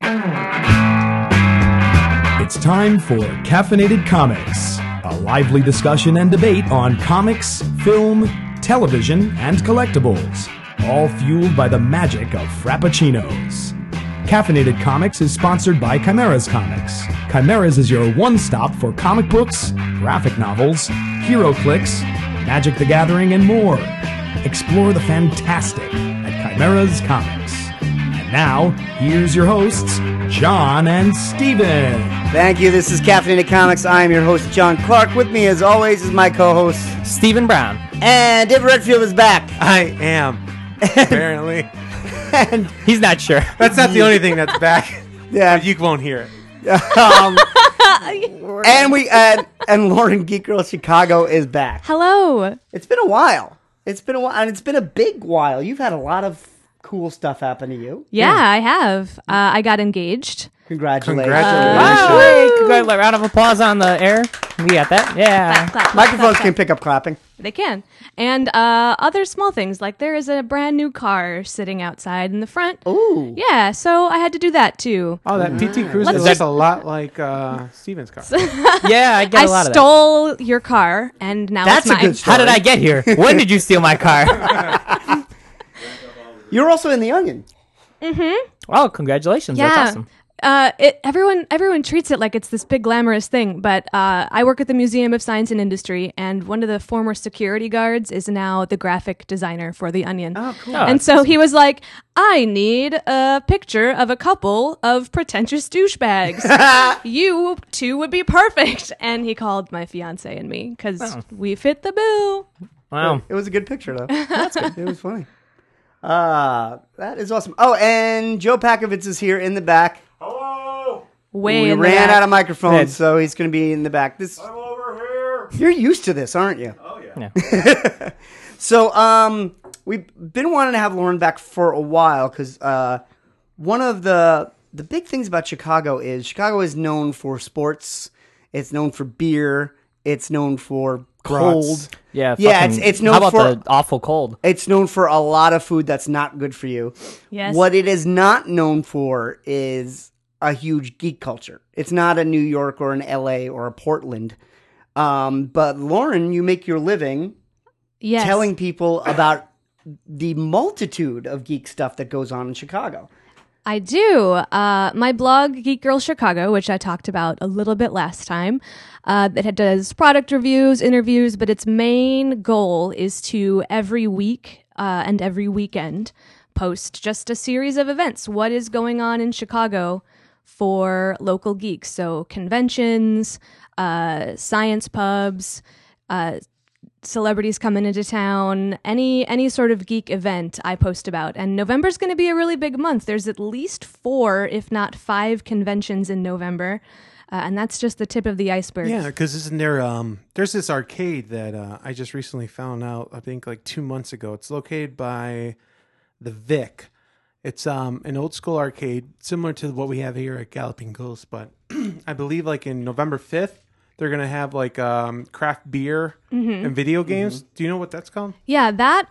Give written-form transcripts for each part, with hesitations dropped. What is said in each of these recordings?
It's time for Caffeinated Comics, a lively discussion and debate on comics, film, television, and collectibles, all fueled by the magic of Frappuccinos. Caffeinated Comics is sponsored by Chimera's Comics. Chimera's is your one-stop for comic books, graphic novels, hero clicks, Magic the Gathering, and more. Explore the fantastic at Chimera's Comics. And now, here's your hosts, John and Steven. Thank you. This is Caffeinated Comics. I am your host, John Clark. With me, as always, is my co-host, Stephen Brown. And Dave Redfield is back. I am, apparently. And he's not sure. That's not the only thing that's back. Yeah. You won't hear it. And Lauren Geek Girl Chicago is back. Hello. It's been a while. And it's been a big while. You've had a lot of cool stuff happen to you. Yeah, I have. I got engaged. Congratulations. Wow. Hey, round of applause on the air. We got that. Yeah. Clap, clap, Microphones clap, can pick up clapping. They can. And other small things, like there is a brand new car sitting outside in the front. Ooh. Yeah, so I had to do that too. Oh, that PT Cruiser Let's looks just- a lot like Steven's car. Yeah, I get a lot I of that. stole your car, and now That's it's a mine. good story. How did I get here? When did you steal my car? You're also in The Onion. Oh, congratulations. Yeah. That's awesome. Everyone treats it like it's this big glamorous thing, but I work at the Museum of Science and Industry, and one of the former security guards is now the graphic designer for The Onion. Oh, cool. And so he was like, I need a picture of a couple of pretentious douchebags. You two would be perfect. And he called my fiance and me because we fit the bill. Wow. It was a good picture, though. That's good. It was funny. That is awesome. Oh, and Joe Pakovitz is here in the back. Way We in the ran back. out of microphones, Yeah. so he's going to be in the back. I'm over here. You're used to this, aren't you? Oh, Yeah. So, we've been wanting to have Lauren back for a while because one of the big things about Chicago is known for sports. It's known for beer. It's known for cold. Yeah. Yeah, fucking- it's known How about for- the awful cold? It's known for a lot of food that's not good for you. Yes. What it is not known for is a huge geek culture. It's not a New York or an LA or a Portland. But Lauren, you make your living Yes. telling people about the multitude of geek stuff that goes on in Chicago. I do. My blog, Geek Girl Chicago, which I talked about a little bit last time, it does product reviews, interviews, but its main goal is to every week and every weekend post just a series of events. What is going on in Chicago for local geeks? So conventions, science pubs, celebrities coming into town, any sort of geek event I post about. And November's going to be a really big month. There's at least 4, if not 5 conventions in November. And that's just the tip of the iceberg. Yeah, because isn't there? There's this arcade that I just recently found out. I think like 2 months ago. It's located by the Vic. It's an old school arcade similar to what we have here at Galloping Ghost, but I believe like in November 5th they're gonna have like craft beer and video games. Do you know what that's called? Yeah, that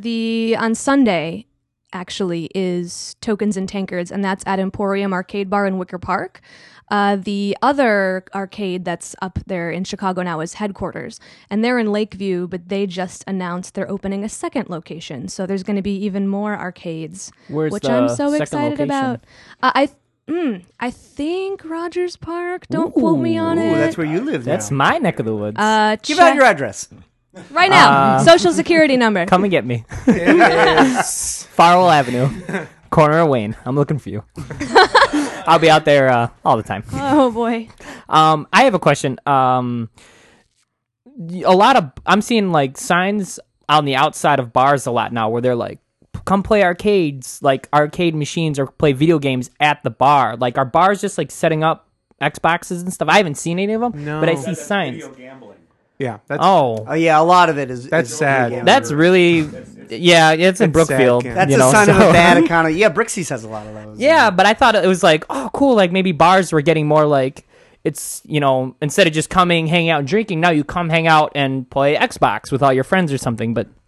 on Sunday actually is Tokens and Tankards, and that's at Emporium Arcade Bar in Wicker Park. The other arcade that's up there in Chicago now is Headquarters, and they're in Lakeview, but they just announced they're opening a second location, so there's going to be even more arcades, Where's which the I'm so second excited location? about. I think Rogers Park. Don't quote me on Ooh, it. that's where you live That's now. my neck of the woods. Give out your address. right now. Social security number. Come and get me. Farwell Avenue, corner of Wayne. I'm looking for you. I'll be out there all the time. Oh boy. I have a question. I'm seeing like signs on the outside of bars a lot now where they're like, come play arcades, like arcade machines, or play video games at the bar. Like, are bars just like setting up Xboxes and stuff? I haven't seen any of them, No. but I see signs. Yeah. That's, Oh, Yeah, a lot of it is. That's is sad. gambling. that's really, yeah, it's in It's sad, Brookfield. Ken. That's you a know, sign of so- a bad economy. Yeah, Brixie's has a lot of those. Yeah, but I thought it was like, oh, cool. Like maybe bars were getting more like, it's, you know, instead of just coming, hanging out and drinking, now you come hang out and play Xbox with all your friends or something. But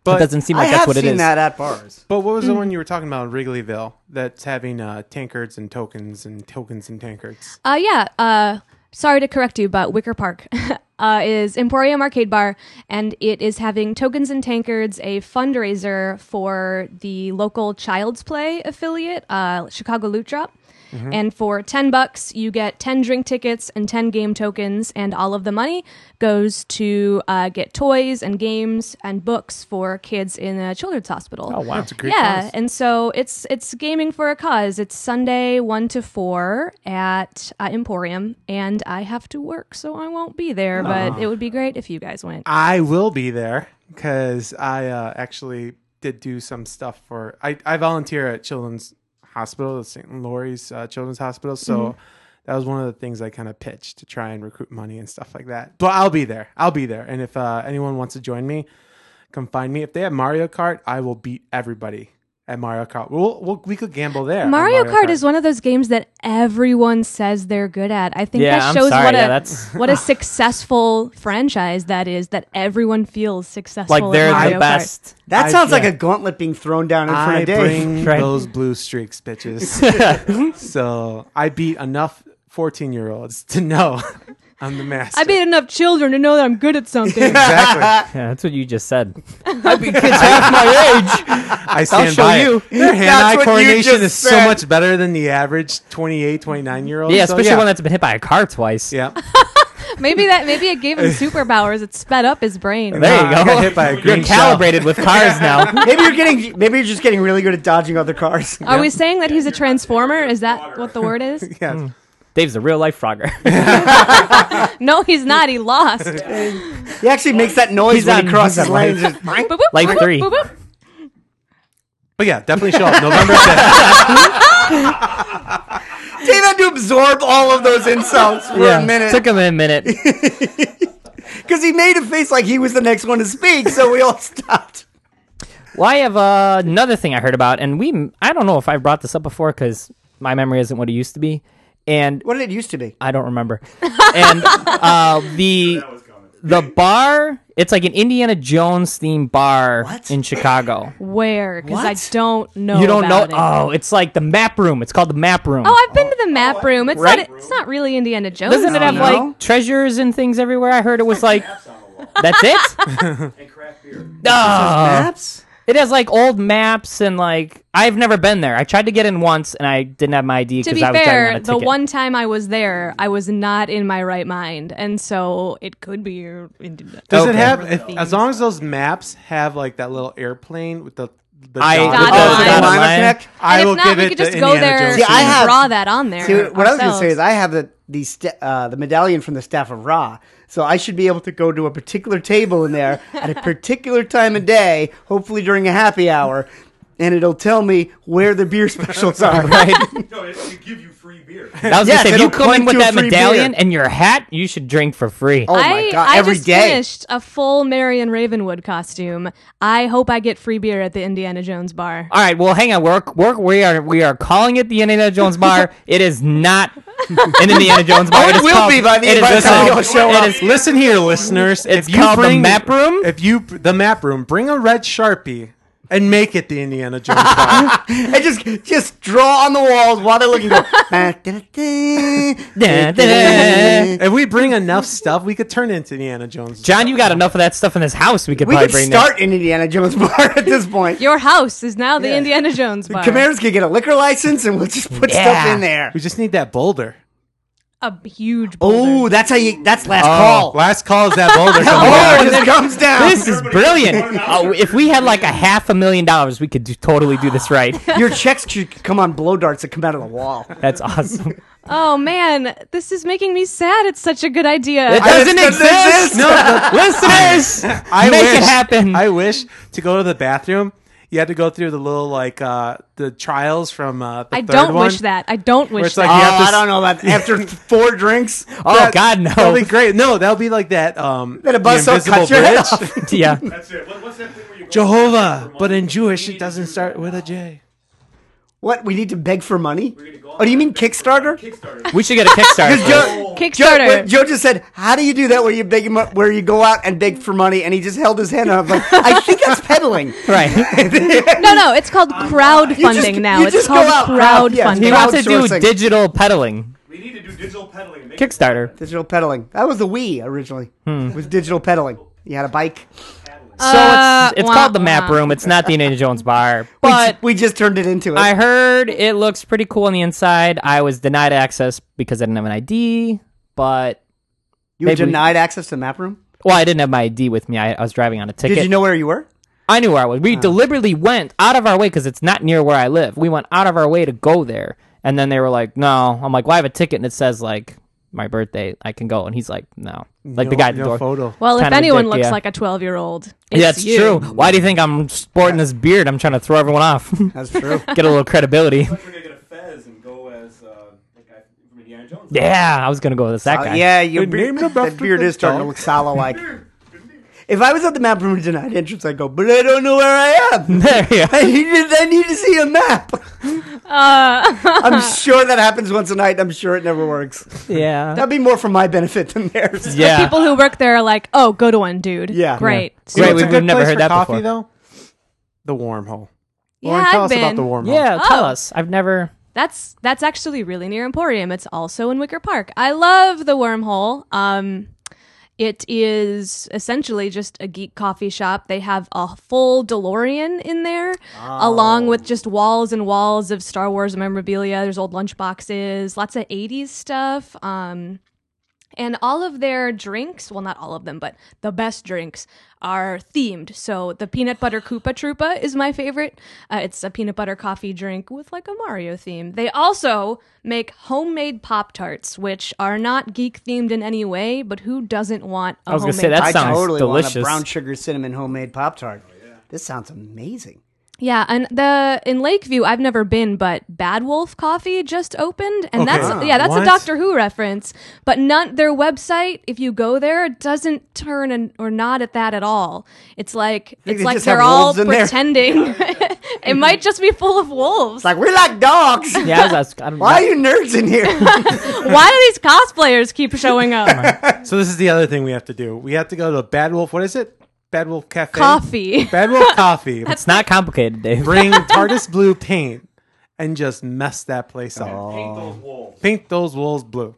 But it doesn't seem like I that's have what it seen is. that at bars. But what was the one you were talking about in Wrigleyville that's having tankards and tokens and tokens and tankards? Sorry to correct you, but Wicker Park is Emporium Arcade Bar, and it is having Tokens and Tankards, a fundraiser for the local Child's Play affiliate, Chicago Loot Drop. And for $10, you get 10 drink tickets and 10 game tokens, and all of the money goes to get toys and games and books for kids in a children's hospital. Oh wow, That's a great Yeah, cause. and so it's gaming for a cause. It's Sunday 1 to 4 at Emporium, and I have to work, so I won't be there. But it would be great if you guys went. I will be there because I actually did do some stuff for. I volunteer at Children's Hospital, the St. Lori's Children's Hospital. So that was one of the things I kind of pitched to try and recruit money and stuff like that. But I'll be there. And if anyone wants to join me, come find me. If they have Mario Kart, I will beat everybody at Mario Kart. We could gamble there. on Mario Kart is one of those games that everyone says they're good at. I think Yeah, that I'm shows sorry. what Yeah, a that's- what a successful franchise that is. That everyone feels successful. Like at they're Mario the Kart. best. That sounds like yeah. a gauntlet being thrown down in front I of Dave. bring Right. those blue streaks, bitches. So I beat enough 14-year-olds to know I'm the master. I beat enough children to know that I'm good at something. Exactly. Yeah, that's what you just said. I beat kids half my age. I stand show by you. it. Their That's hand-eye what you coordination just is so said. much better than the average 28, 29-year-old. Yeah, So, especially one that's been hit by a car twice. Yeah. maybe it gave him superpowers. It sped up his brain. There you I go. got hit by a You're green shell. calibrated with cars now. Maybe you're just getting really good at dodging other cars. Are we saying that he's a transformer? Is that what the word is? Yeah. Dave's a real life Frogger. No, he's not. He lost. He actually makes that noise He's when on- he crosses he's on lanes. life. Just, boing. Boop, boop, Like boop, 3. boop, boop. But yeah, definitely show up November 5th. Dave had to absorb all of those insults for a minute Took him a minute. because he made a face like he was the next one to speak, so we all stopped. Well, I have another thing I heard about, and I don't know if I brought this up before because my memory isn't what it used to be, and What did it used to be? I don't remember. And the bar, it's like an Indiana Jones themed bar What? in Chicago. Where? Because I What? don't know. You don't know? about it. Oh, it's like the map room. It's called the map room. Oh, I've been to the map room. It's Right? not. It's not really Indiana Jones. Doesn't it have No. like treasures and things everywhere? I heard it was like. That's it? And craft beer. Maps? It has like old maps and like I've never been there. I tried to get in once and I didn't have my ID To because be I was driving on fair, a the ticket. one time I was there, I was not in my right mind, and so it could be. Indiana Does it Okay. have, themed. as long as those maps have like that little airplane with the I- dot- Dotted oh, line. the dotted Line line. Connect? I And will if not, give we it could to just go Indiana there Jones. See, I and have- draw that on there. See, what I was going to say is ourselves. I have the medallion from the Staff of Ra, so I should be able to go to a particular table in there at a particular time of day, hopefully during a happy hour, and it'll tell me where the beer specials are. Right? No, it give you free beer. I was Yes, gonna say, if you it'll come in point with to a that free medallion beer. and your hat, you should drink for free. Oh my God, I every just day. finished a full Marion Ravenwood costume. I hope I get free beer at the Indiana Jones bar. All right, well, hang on. We are calling it the Indiana Jones bar. It is not an Indiana Jones bar. Oh, it is will called- be by the it is- by the listen, time y'all show it up. is- Listen here, listeners. It's if you called the bring map room? the map room, bring a red Sharpie and make it the Indiana Jones bar. And just draw on the walls while they're looking. Go, Da, da, da. If we bring enough stuff, we could turn it into Indiana Jones. John, you got enough of that stuff in this house. We could we probably could bring start an Indiana Jones bar at this point. Your house is now the Yeah. Indiana Jones bar. Camaros could get a liquor license, and we'll just put stuff Yeah. in there. We just need that boulder. A huge boulder. Oh, that's last call. Last call is that boulder. Oh, it just comes down. This is brilliant. Oh, if we had like $500,000, we could totally do this right. Your checks should come on blow darts that come out of the wall. That's awesome. Oh, man, this is making me sad. It's such a good idea. It doesn't doesn't exist. exist. No, listeners, make it happen. I wish to go to the bathroom. You had to go through the little the trials from the I third don't one. wish that. I don't wish it's that. like- You have to I don't know about after 4 drinks. Oh God, no. That'll be great. No, that'll be like that. Then a the buzzsaw invisible cuts your head bridge. off. Yeah. That's it. What's that thing where you go Jehovah, but in Jewish it doesn't start with a J. What? We need to beg for money? Oh, do you mean Kickstarter? Kickstarter. We should get a Kickstarter. for it. Kickstarter. Joe just said, "How do you do that? Where you beg him up, where you go out and beg for money?" And he just held his hand up. Like, I think that's peddling. Right. No, it's called crowdfunding now. you It's just called go out, crowdfunding. He wants to do Crowdsourcing. digital peddling. We need to do digital peddling. Make Kickstarter. Digital peddling. That was the Wii originally. It was digital peddling. You had a bike. So it's wah, called the Map wah. Room. It's not the Indiana Jones bar. But we just turned it into it. I heard it looks pretty cool on the inside. I was denied access because I didn't have an ID. But you were maybe- denied access to the map room? well, I didn't have my ID with me. I was driving on a ticket. Did you know where you were? I knew where I was. We deliberately went out of our way because it's not near where I live. We went out of our way to go there. And then they were like, no. I'm like, well, I have a ticket and it says, like, my birthday. I can go. And he's like, no. Like the guy at the door. photo. Well, if Kind of a anyone dick, looks yeah. like a 12-year-old, Yeah, it's that's you. true. Why do you think I'm sporting this beard? I'm trying to throw everyone off. That's true. Get a little credibility. I thought you were gonna get a fez and go as the guy from Indiana Jones. Yeah, I was going to go with that guy. Yeah, your They beard, named him after that beard the is starting to dog. look Sala-like. If I was at the map room denied entrance, I'd go, but I don't know where I am. There you go. I need to see a map. I'm sure that happens once a night. I'm sure it never works. Yeah. That'd be more for my benefit than theirs. Yeah. People who work there are like, oh, go to one, dude. Yeah. Great. You know Great, what's a we've good never place heard for that coffee, before. though? The Wormhole. Yeah, Lauren, tell I've us about been. the Wormhole. Yeah, tell Oh. us. I've never... That's actually really near Emporium. It's also in Wicker Park. I love the Wormhole. It is essentially just a geek coffee shop. They have a full DeLorean in there, along with just walls and walls of Star Wars memorabilia. There's old lunchboxes, lots of 80s stuff. And all of their drinks, well, not all of them, but the best drinks are themed. So the peanut butter Koopa Troopa is my favorite. It's a peanut butter coffee drink with like a Mario theme. They also make homemade Pop-Tarts, which are not geek themed in any way, but who doesn't want a I was gonna homemade say, that I sounds totally want a delicious. brown sugar cinnamon homemade Pop-Tart. This sounds amazing. Yeah, and in Lakeview, I've never been, but Bad Wolf Coffee just opened, and Okay. that's What? a Doctor Who reference. But their website, if you go there, it doesn't turn or nod at that at all. It's like they it's like just have they're all wolves in there? pretending. It might just be full of wolves. It's like, we like dogs. Yeah, I don't Why are you nerds in here? Why do these cosplayers keep showing up? So this is the other thing we have to do. We have to go to Bad Wolf. What is it? Bad Wolf Cafe. Coffee. Bad Wolf Coffee. It's not complicated, Dave. Bring TARDIS blue paint and just mess that place up. Paint those walls. Paint those walls blue.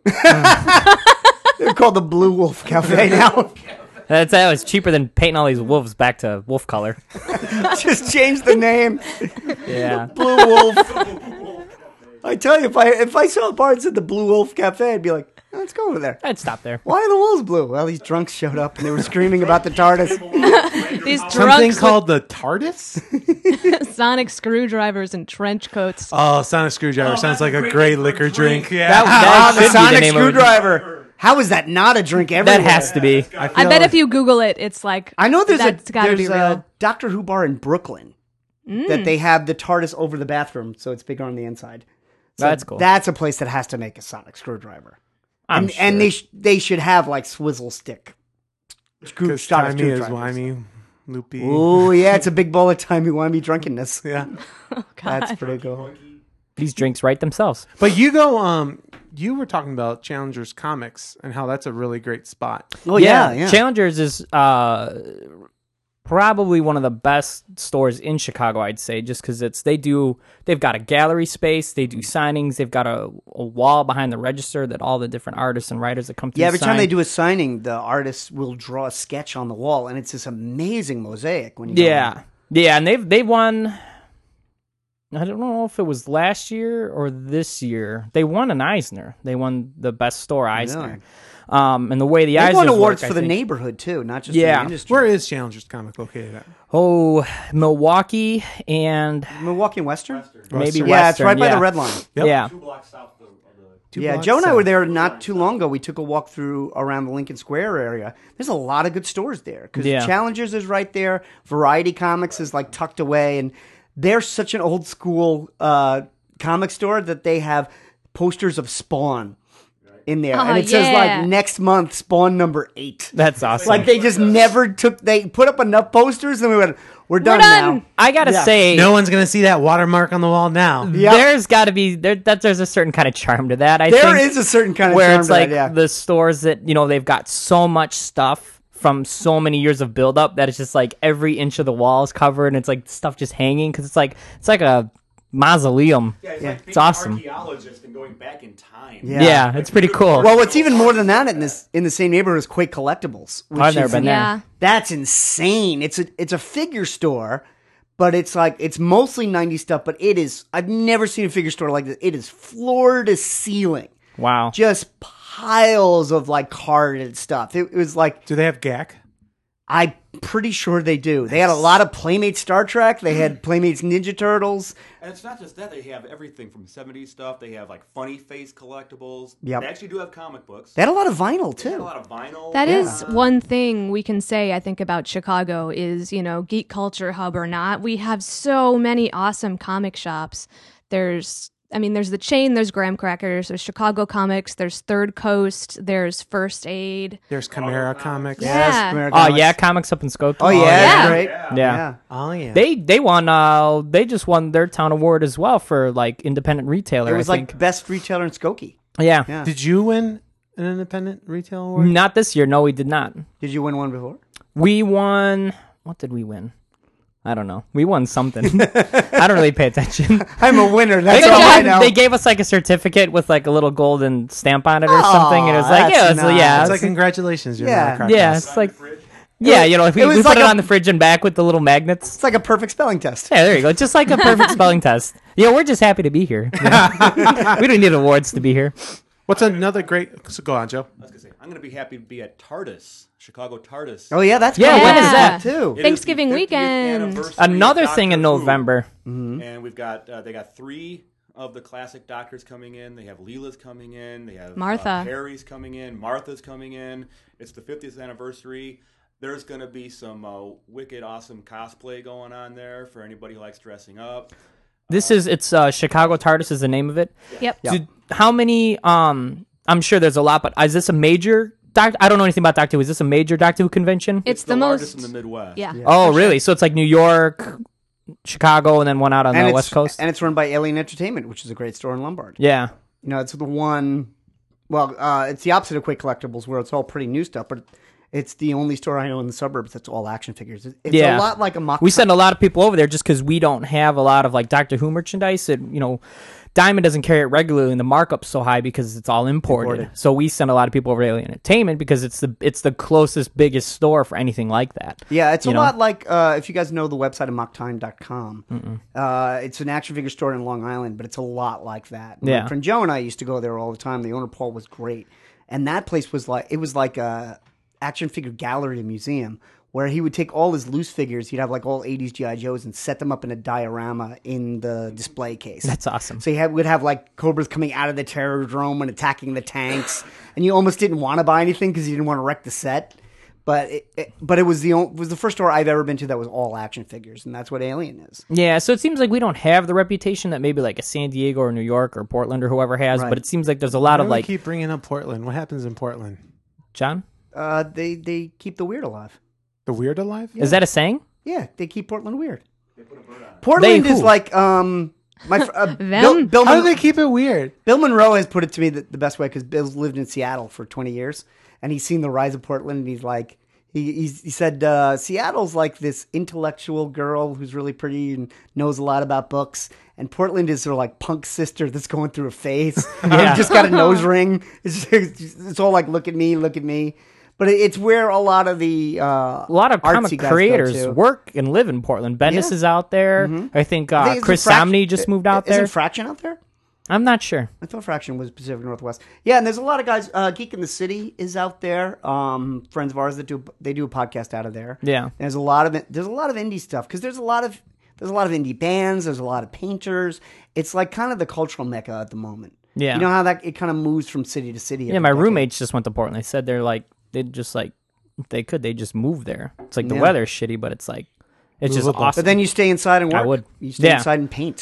They're called the Blue Wolf Cafe now. That was cheaper than painting all these wolves back to wolf color. Just change the name. Yeah. Blue Wolf. I tell you, if I saw parts at the Blue Wolf Cafe, I'd be like, let's go over there. I'd stop there. Why are the wolves blue? Well, these drunks showed up and they were screaming about the TARDIS. These Something drunks called the TARDIS? with sonic screwdrivers and trench coats. Oh, Sonic Screwdriver sounds like a great liquor drink. Yeah. That the should be the Sonic name of it. Screwdriver. How is that not a drink everywhere? That has to be. I bet if you Google it, it's like I know there's that's gotta be a real. Doctor Who bar in Brooklyn that they have the TARDIS over the bathroom, so it's bigger on the inside. So That's cool. That's a place that has to make a sonic screwdriver. I'm And sure. they should have like swizzle stick. Because sonic timey is screwdrivers. wimey, loopy. Oh yeah, it's a big bowl of timey-wimey drunkenness. Yeah. That's pretty cool. These drinks write themselves. But you go, you were talking about Challengers Comics and how that's a really great spot. Oh yeah. Challengers is probably one of the best stores in Chicago, I'd say, just because they've got a gallery space, they do signings, they've got a wall behind the register that all the different artists and writers that come through Yeah, every time sign. they do a signing, the artist will draw a sketch on the wall, and it's this amazing mosaic. When you go in. Yeah, and they've won. I don't know if it was last year or this year. They won an Eisner. They won the best store Eisner. Really? And the way the They Eisners won awards work, for I the think- neighborhood too, not just Yeah. the industry. Where is Challengers Comic located at? Oh, Milwaukee and Milwaukee and Western? maybe Western. Yeah, it's right by yeah. the Red Line. Yep. Yeah. 2 blocks south of the Yeah, blocks Joe and I south. were there not too long ago. We took a walk through around the Lincoln Square area. There's a lot of good stores there because Yeah. Challengers is right there. Variety Comics is like tucked away, and they're such an old school comic store that they have posters of Spawn in there, Oh, and it says yeah. like next month Spawn number 8. That's awesome. Like they just never took. They put up enough posters, and we went, "We're done, done. now." I gotta Yeah. say, No one's gonna see that watermark on the wall now. Yep. there's got to be there's a certain kind of charm to that. I There think, is a certain kind of where charm it's to like that, yeah. the stores that they've got so much stuff from so many years of buildup that it's just like every inch of the wall is covered and it's like stuff just hanging because it's like a mausoleum. Yeah, it's Yeah. like being It's awesome. an archaeologist and going back in time. Yeah, it's pretty cool. Well, what's even more than that in the same neighborhood is Quake Collectibles. Which I've never is- been there. Yeah. That's insane. It's a figure store, but it's mostly 90s stuff. But I've never seen a figure store like this. It is floor to ceiling, Wow. just piles of like carded stuff. It was like Do they have GAC? I'm pretty sure they do. They had a lot of Playmates Star Trek. They had Playmates Ninja Turtles. And it's not just that; they have everything from 70s stuff. They have like funny face collectibles. Yep. They actually do have comic books. They had a lot of vinyl They have a too. lot of vinyl. That is one thing we can say, I think, about Chicago is, geek culture hub or not. We have so many awesome comic shops. There's the chain, there's Graham Crackers, there's Chicago Comics, there's Third Coast, there's First Aid. There's Chimera Comics. Yeah. American Oh Comics. yeah, comics up in Skokie. Oh yeah, Yeah. great. Yeah. Oh yeah. They won. They just won their town award as well for like independent retailer. It was I like think. best retailer in Skokie. Yeah. Yeah. Did you win an independent retail award? Not this year. No, we did not. Did you win one before? We won. What did we win? I don't know. We won something. I don't really pay attention. I'm a winner. They, That's all I know. they gave us like a certificate with like a little golden stamp on it or something, and it was like, that's yeah, it's, nice. yeah, It's like it's- congratulations, you're Yeah. not a crack yeah, house. it's like, yeah, if it was we like put it a- on the fridge and back with the little magnets. It's like a perfect spelling test. Yeah, there you go. Just like a perfect spelling test. Yeah, we're just happy to be here. We don't need awards to be here. What's another great? So go on, Joe. I was gonna say, I'm gonna be happy to be at TARDIS, Chicago TARDIS. Oh yeah, that's Yeah, coming when up is that? too. It is the Thanksgiving 50th weekend. anniversary Another of thing in Doctor Who. November. And we've got they got 3 of the classic doctors coming in. They have Leela's coming in. They have Martha. Harry's coming in. Martha's coming in. It's the 50th anniversary. There's going to be some wicked awesome cosplay going on there for anybody who likes dressing up. It's Chicago TARDIS is the name of it. Yep. How many? I'm sure there's a lot, but is this a major? I don't know anything about Doctor Who. Is this a major Doctor Who convention? It's the the largest most. in the Midwest. Yeah. Oh, really? So it's like New York, Chicago, and then one out on And the it's, West Coast. and it's run by Alien Entertainment, which is a great store in Lombard. Yeah. It's the one. Well, it's the opposite of Quake Collectibles, where it's all pretty new stuff, but it's the only store I know in the suburbs that's all action figures. It's Yeah. a lot like a mock. We send a lot of people over there just because we don't have a lot of like Doctor Who merchandise. And Diamond doesn't carry it regularly, and the markup's so high because it's all imported. So we send a lot of people over to Alien Entertainment because it's the closest, biggest store for anything like that. Yeah, it's a you know? lot like if you guys know the website of mocktime.com. It's an action figure store in Long Island, but it's a lot like that. Yeah. My friend Joe and I used to go there all the time. The owner Paul was great, and that place was like a action figure gallery and museum where he would take all his loose figures. He'd have like all 80s GI Joes and set them up in a diorama in the display case. That's awesome. So would have like Cobras coming out of the terror drome and attacking the tanks, and you almost didn't want to buy anything because you didn't want to wreck the set. But it was the first store I've ever been to that was all action figures, and that's what Alien is. Yeah, so it seems like we don't have the reputation that maybe like a San Diego or New York or Portland or whoever has, Right. but it seems like there's a lot Why of do we like keep bringing up Portland. What happens in Portland? John. They keep the weird alive. The weird alive? Is that a saying? Yeah, they keep Portland weird. Portland They is who? like Them? Bill How do they keep it weird? Bill Monroe has put it to me the best way because Bill's lived in Seattle for 20 years and he's seen the rise of Portland and he's like he said Seattle's like this intellectual girl who's really pretty and knows a lot about books, and Portland is sort of like punk sister that's going through a phase. Yeah. He's just got a nose ring. It's all like look at me. But it's where a lot of the A lot of artsy comic guys go creators to. work and live in Portland. Bendis Yeah. is out there. I think I think it's Chris in Frac- Samney just moved out there. Isn't Fraction out there? I'm not sure. I thought Fraction was Pacific Northwest. Yeah, and there's a lot of guys. Geek in the City is out there. Friends of ours that do a podcast out of there. Yeah. There's a lot of indie stuff because there's a lot of indie bands. There's a lot of painters. It's like kind of the cultural mecca at the moment. Yeah. You know how that it kind of moves from city to city. Yeah, every my decade? roommates just went to Portland. They said they'd just like if they just move there. It's like the Yeah. weather's shitty, but it's like it's just Movable. awesome. But then you stay inside and work. I would. You stay Yeah. inside and paint.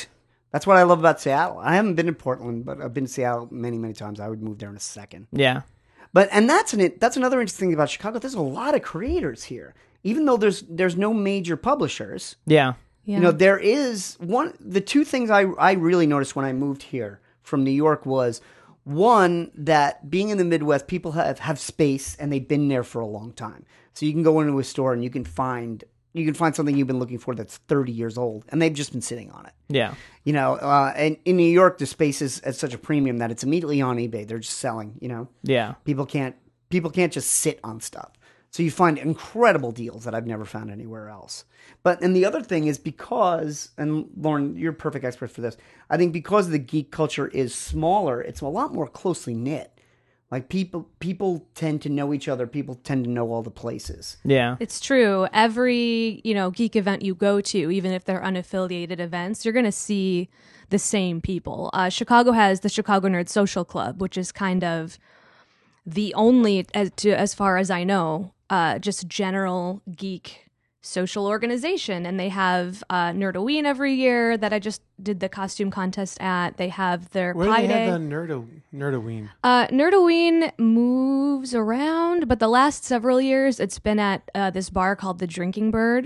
That's what I love about Seattle. I haven't been in Portland, but I've been to Seattle many, many times. I would move there in a second. Yeah. And that's another interesting thing about Chicago. There's a lot of creators here, even though there's no major publishers. Yeah. Yeah. You know, there is one. The two things I really noticed when I moved here from New York was one, that being in the Midwest, people have space and they've been there for a long time. So you can go into a store and you can find something you've been looking for that's 30 years old, and they've just been sitting on it. Yeah. You know, and in New York, the space is at such a premium that it's immediately on eBay. They're just selling. You know, Yeah. people can't just sit on stuff. So you find incredible deals that I've never found anywhere else. And the other thing is because, and Lauren, you're a perfect expert for this. I think because the geek culture is smaller, it's a lot more closely knit. Like people tend to know each other. People tend to know all the places. Yeah. It's true. Every, geek event you go to, even if they're unaffiliated events, you're going to see the same people. Chicago has the Chicago Nerd Social Club, which is kind of the only, as far as I know, just general geek social organization. And they have Nerdoween every year that I just did the costume contest at. They have their Where do Pi they Day. have the Nerdoween? Nerdoween moves around, but the last several years it's been at this bar called the Drinking Bird,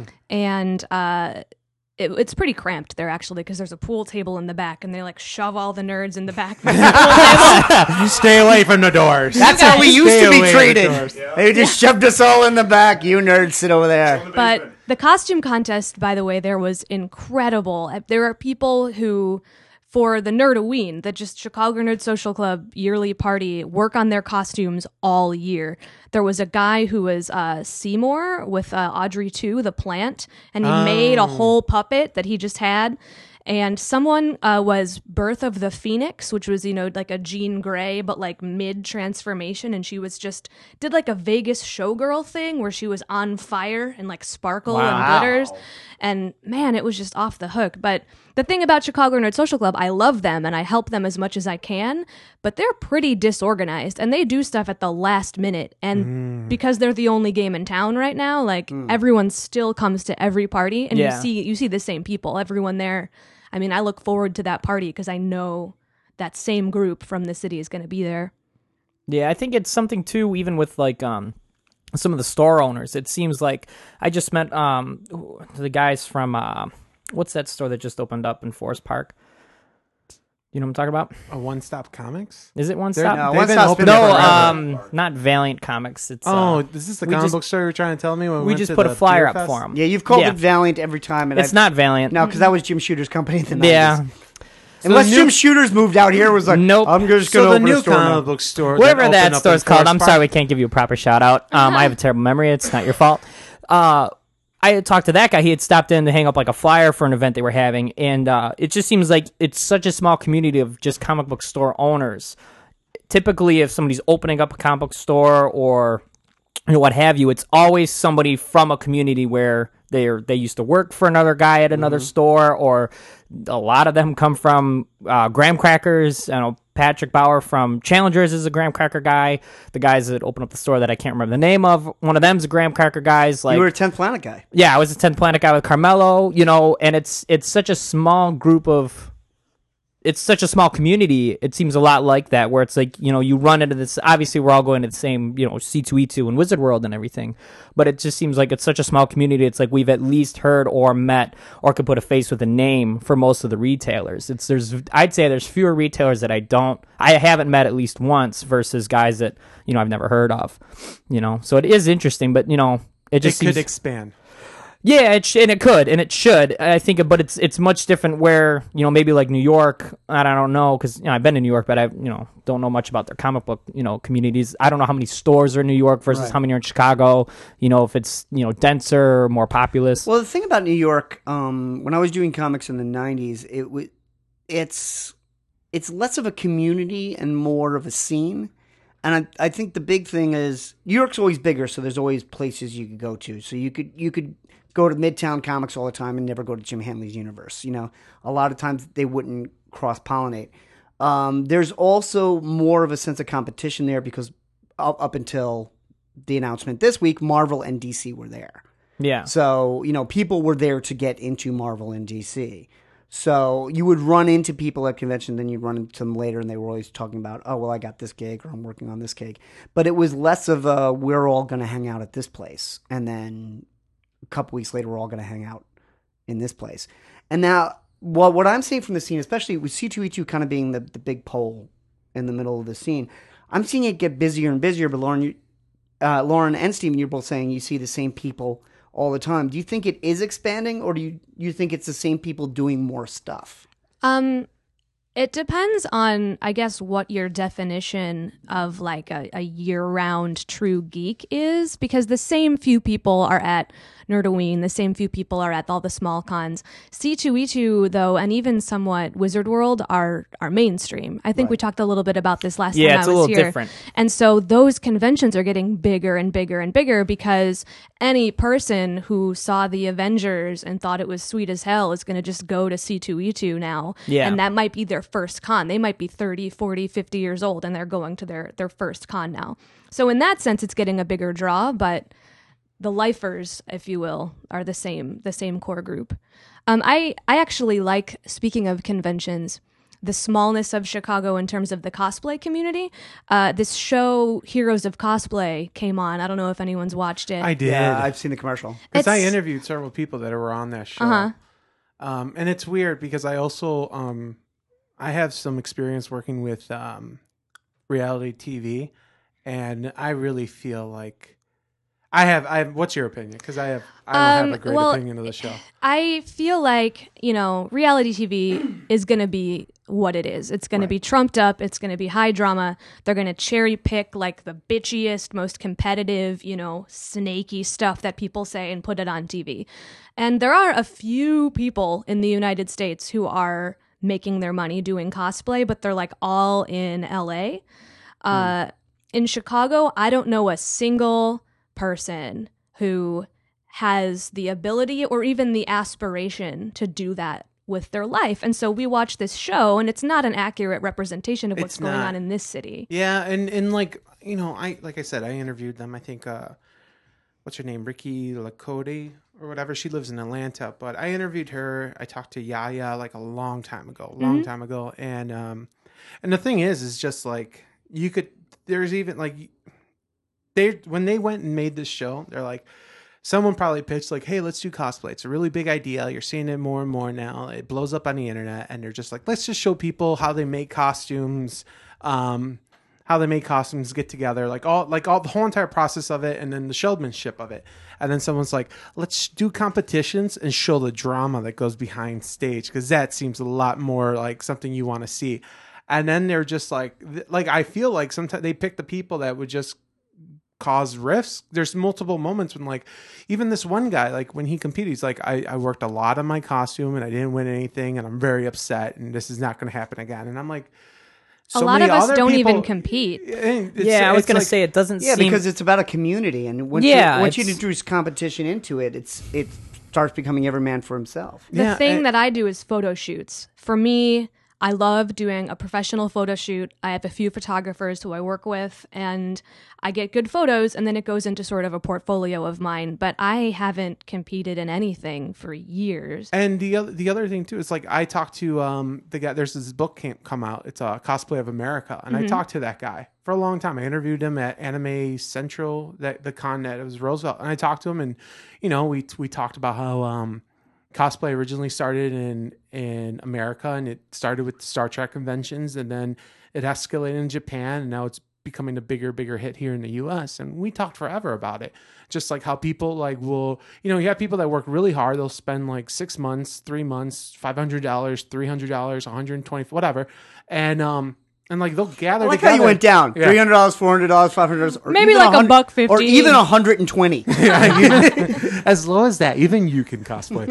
and it's pretty cramped there actually because there's a pool table in the back, and they like shove all the nerds in the back. Of the pool table. You stay away from the doors. That's how we used Stay to be away from the treated. doors. They just shoved us all in the back. You nerds sit over there. But the costume contest, by the way, there was incredible. There are people who, for the Nerdoween, the just Chicago Nerd Social Club yearly party, work on their costumes all year. There was a guy who was Seymour with Audrey 2, the plant, and he made a whole puppet that he just had. And someone was Birth of the Phoenix, which was, like a Jean Grey, but like mid-transformation. And she was did like a Vegas showgirl thing where she was on fire and like sparkle and glitters. And man, it was just off the hook. But the thing about Chicago Nerd Social Club, I love them and I help them as much as I can, but they're pretty disorganized and they do stuff at the last minute. And because they're the only game in town right now, like everyone still comes to every party and Yeah. you see the same people, everyone there. I mean, I look forward to that party because I know that same group from the city is going to be there. Yeah, I think it's something too, even with like some of the store owners. It seems like I just met the guys from what's that store that just opened up in Forest Park? You know what I'm talking about? A One-Stop Comics? Is it One They're- Stop? No, they've One been Stop's open been there there forever. Not Valiant Comics. It's Is this the we comic just- book store you were trying to tell me when we we went just to put the a flyer Beer up Fest? for them. Yeah, you've called Yeah. it Valiant every time. And It's not Valiant. No, because that was Jim Shooter's company in the 90s. Yeah. Unless the Jim new- Shooters moved out here, was like, Nope. I'm just going So to the open a new store now. comic book store, Whatever opened that up store's in called. Forest I'm Park? sorry we can't give you a proper shout out. I have a terrible memory. It's not your fault. I had talked to that guy. He had stopped in to hang up like a flyer for an event they were having, and it just seems like it's such a small community of just comic book store owners. Typically, if somebody's opening up a comic book store or what have you, it's always somebody from a community where they used to work for another guy at another store, or a lot of them come from graham crackers. I know Patrick Bauer from Challengers is a graham cracker guy. The guys that opened up the store that I can't remember the name of, one of them's a graham cracker guys. Like, You were a 10th Planet guy. yeah, I was a 10th Planet guy with Carmelo, and it's such a small group of. It's such a small community. It seems a lot like that, where it's like, you run into this. Obviously, we're all going to the same, C2E2 and Wizard World and everything. But it just seems like it's such a small community. It's like we've at least heard or met or could put a face with a name for most of the retailers. I'd say there's fewer retailers that I haven't met at least once versus guys that, I've never heard of. So it is interesting, but, it just It could seems. expand. Yeah, and it could, and it should. I think, but it's much different. Where maybe like New York. I don't know because I've been to New York, but I don't know much about their comic book communities. I don't know how many stores are in New York versus how many are in Chicago. If it's denser or more populous. Well, the thing about New York, when I was doing comics in the 90s, it's less of a community and more of a scene. And I think the big thing is New York's always bigger, so there's always places you could go to. So you could go to Midtown Comics all the time and never go to Jim Hanley's universe. A lot of times they wouldn't cross-pollinate. There's also more of a sense of competition there because up until the announcement this week, Marvel and DC were there. Yeah. So, people were there to get into Marvel and DC. So you would run into people at convention, then you'd run into them later, and they were always talking about, oh, well, I got this gig, or I'm working on this gig. But it was less of a, we're all going to hang out at this place. And then a couple weeks later, we're all going to hang out in this place. And now, what I'm seeing from the scene, especially with C2E2 kind of being the big pole in the middle of the scene, I'm seeing it get busier and busier. But Lauren and Steven, you're both saying you see the same people all the time. Do you think it is expanding, or do you think it's the same people doing more stuff? It depends on, I guess, what your definition of like a year-round true geek is, because the same few people are at Nerdoween, the same few people are at all the small cons. C2E2, though, and even somewhat Wizard World are mainstream. I think we talked a little bit about this last time I was here. Yeah, it's a little different. And so those conventions are getting bigger and bigger and bigger, because any person who saw the Avengers and thought it was sweet as hell is going to just go to C2E2 now. Yeah. And that might be their first con. They might be 30, 40, 50 years old, and they're going to their first con now. So in that sense, it's getting a bigger draw, but the lifers, if you will, are the same core group. I actually like, speaking of conventions, the smallness of Chicago in terms of the cosplay community. This show, Heroes of Cosplay, came on. I don't know if anyone's watched it. I did. Yeah, I've seen the commercial. Because I It's- interviewed several people that were on that show. And it's weird because I also I have some experience working with reality TV, and I really feel like I have. What's your opinion? Because I don't have a great opinion of the show. I feel like, reality TV is going to be what it is. It's going to be trumped up. It's going to be high drama. They're going to cherry pick like the bitchiest, most competitive, snaky stuff that people say and put it on TV. And there are a few people in the United States who are making their money doing cosplay, but they're like all in LA. In Chicago, I don't know a single person who has the ability or even the aspiration to do that with their life. And so we watch this show, and it's not an accurate representation of what's going on in this city. Yeah, and like I said, I interviewed them. I think what's her name, Ricky Lakode or whatever. She lives in Atlanta, but I interviewed her. I talked to Yaya like a long time ago, and the thing is just like you could. There's even like when they went and made this show, they're like, someone probably pitched like, hey, let's do cosplay. It's a really big idea. You're seeing it more and more now. It blows up on the internet, and they're just like, let's just show people how they make costumes, get together, like all the whole entire process of it, and then the showmanship of it. And then someone's like, let's do competitions and show the drama that goes behind stage, because that seems a lot more like something you want to see. And then they're just like I feel like sometimes they pick the people that would just cause rifts. There's multiple moments when like even this one guy, like when he competed, he's like, I worked a lot on my costume and I didn't win anything, and I'm very upset, and this is not going to happen again. And I'm like, a lot of us don't even compete. I was going to say it doesn't seem... because it's about a community, and once you introduce competition into it, it starts becoming every man for himself. The thing that I do is photo shoots. For me, I love doing a professional photo shoot. I have a few photographers who I work with, and I get good photos, and then it goes into sort of a portfolio of mine. But I haven't competed in anything for years. And the other thing too is like I talked to the guy. There's this book come out. It's a Cosplay of America, and I talked to that guy for a long time. I interviewed him at Anime Central, the con that it was Roosevelt, and I talked to him, and we talked about how cosplay originally started in America, and it started with Star Trek conventions, and then it escalated in Japan, and now it's becoming a bigger hit here in the US. And we talked forever about it, just like how people like will, you have people that work really hard. They'll spend like 6 months, 3 months, $500, $300, $120, whatever, and like they'll gather. I like together. how you went down $300, $400, $500, or maybe even like $150, or even $120. As low as that, even you can cosplay.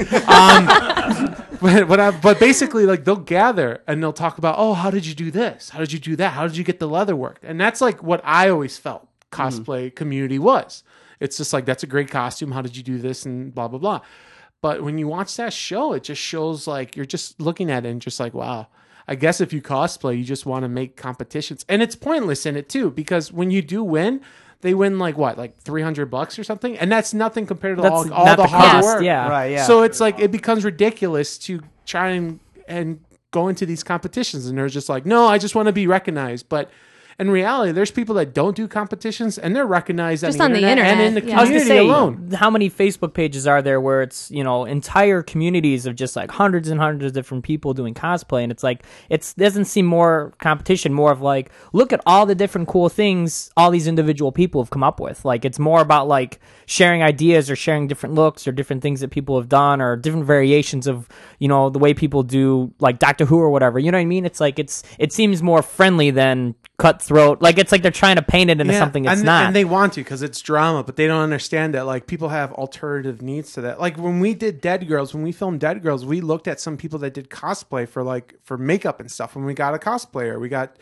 But basically, like they'll gather and they'll talk about, oh, how did you do this? How did you do that? How did you get the leather work? And that's like what I always felt cosplay community was. It's just like, that's a great costume. How did you do this? And blah, blah, blah. But when you watch that show, it just shows like you're just looking at it and just like, wow. I guess if you cosplay, you just want to make competitions. And it's pointless in it too, because when you do win, they win like what, like $300 or something? And that's nothing compared to all the hard work. Yeah. Right, yeah. So it's like, it becomes ridiculous to try and go into these competitions, and they're just like, no, I just want to be recognized. But in reality, there's people that don't do competitions, and they're recognized Just on the internet and in the yeah. I was gonna community say, alone. how many Facebook pages are there where it's, you know, entire communities of just like hundreds and hundreds of different people doing cosplay, and it's like it doesn't seem more competition, more of like, look at all the different cool things all these individual people have come up with. Like it's more about like sharing ideas or sharing different looks or different things that people have done or different variations of, you know, the way people do like Doctor Who or whatever. You know what I mean? It's like it seems more friendly than cutthroat. Like it's like they're trying to paint it into something it's not. And they want to because it's drama, but they don't understand that like people have alternative needs to that. Like when we did Dead Girls, when we filmed Dead Girls, we looked at some people that did cosplay for makeup and stuff. When we got a cosplayer, we got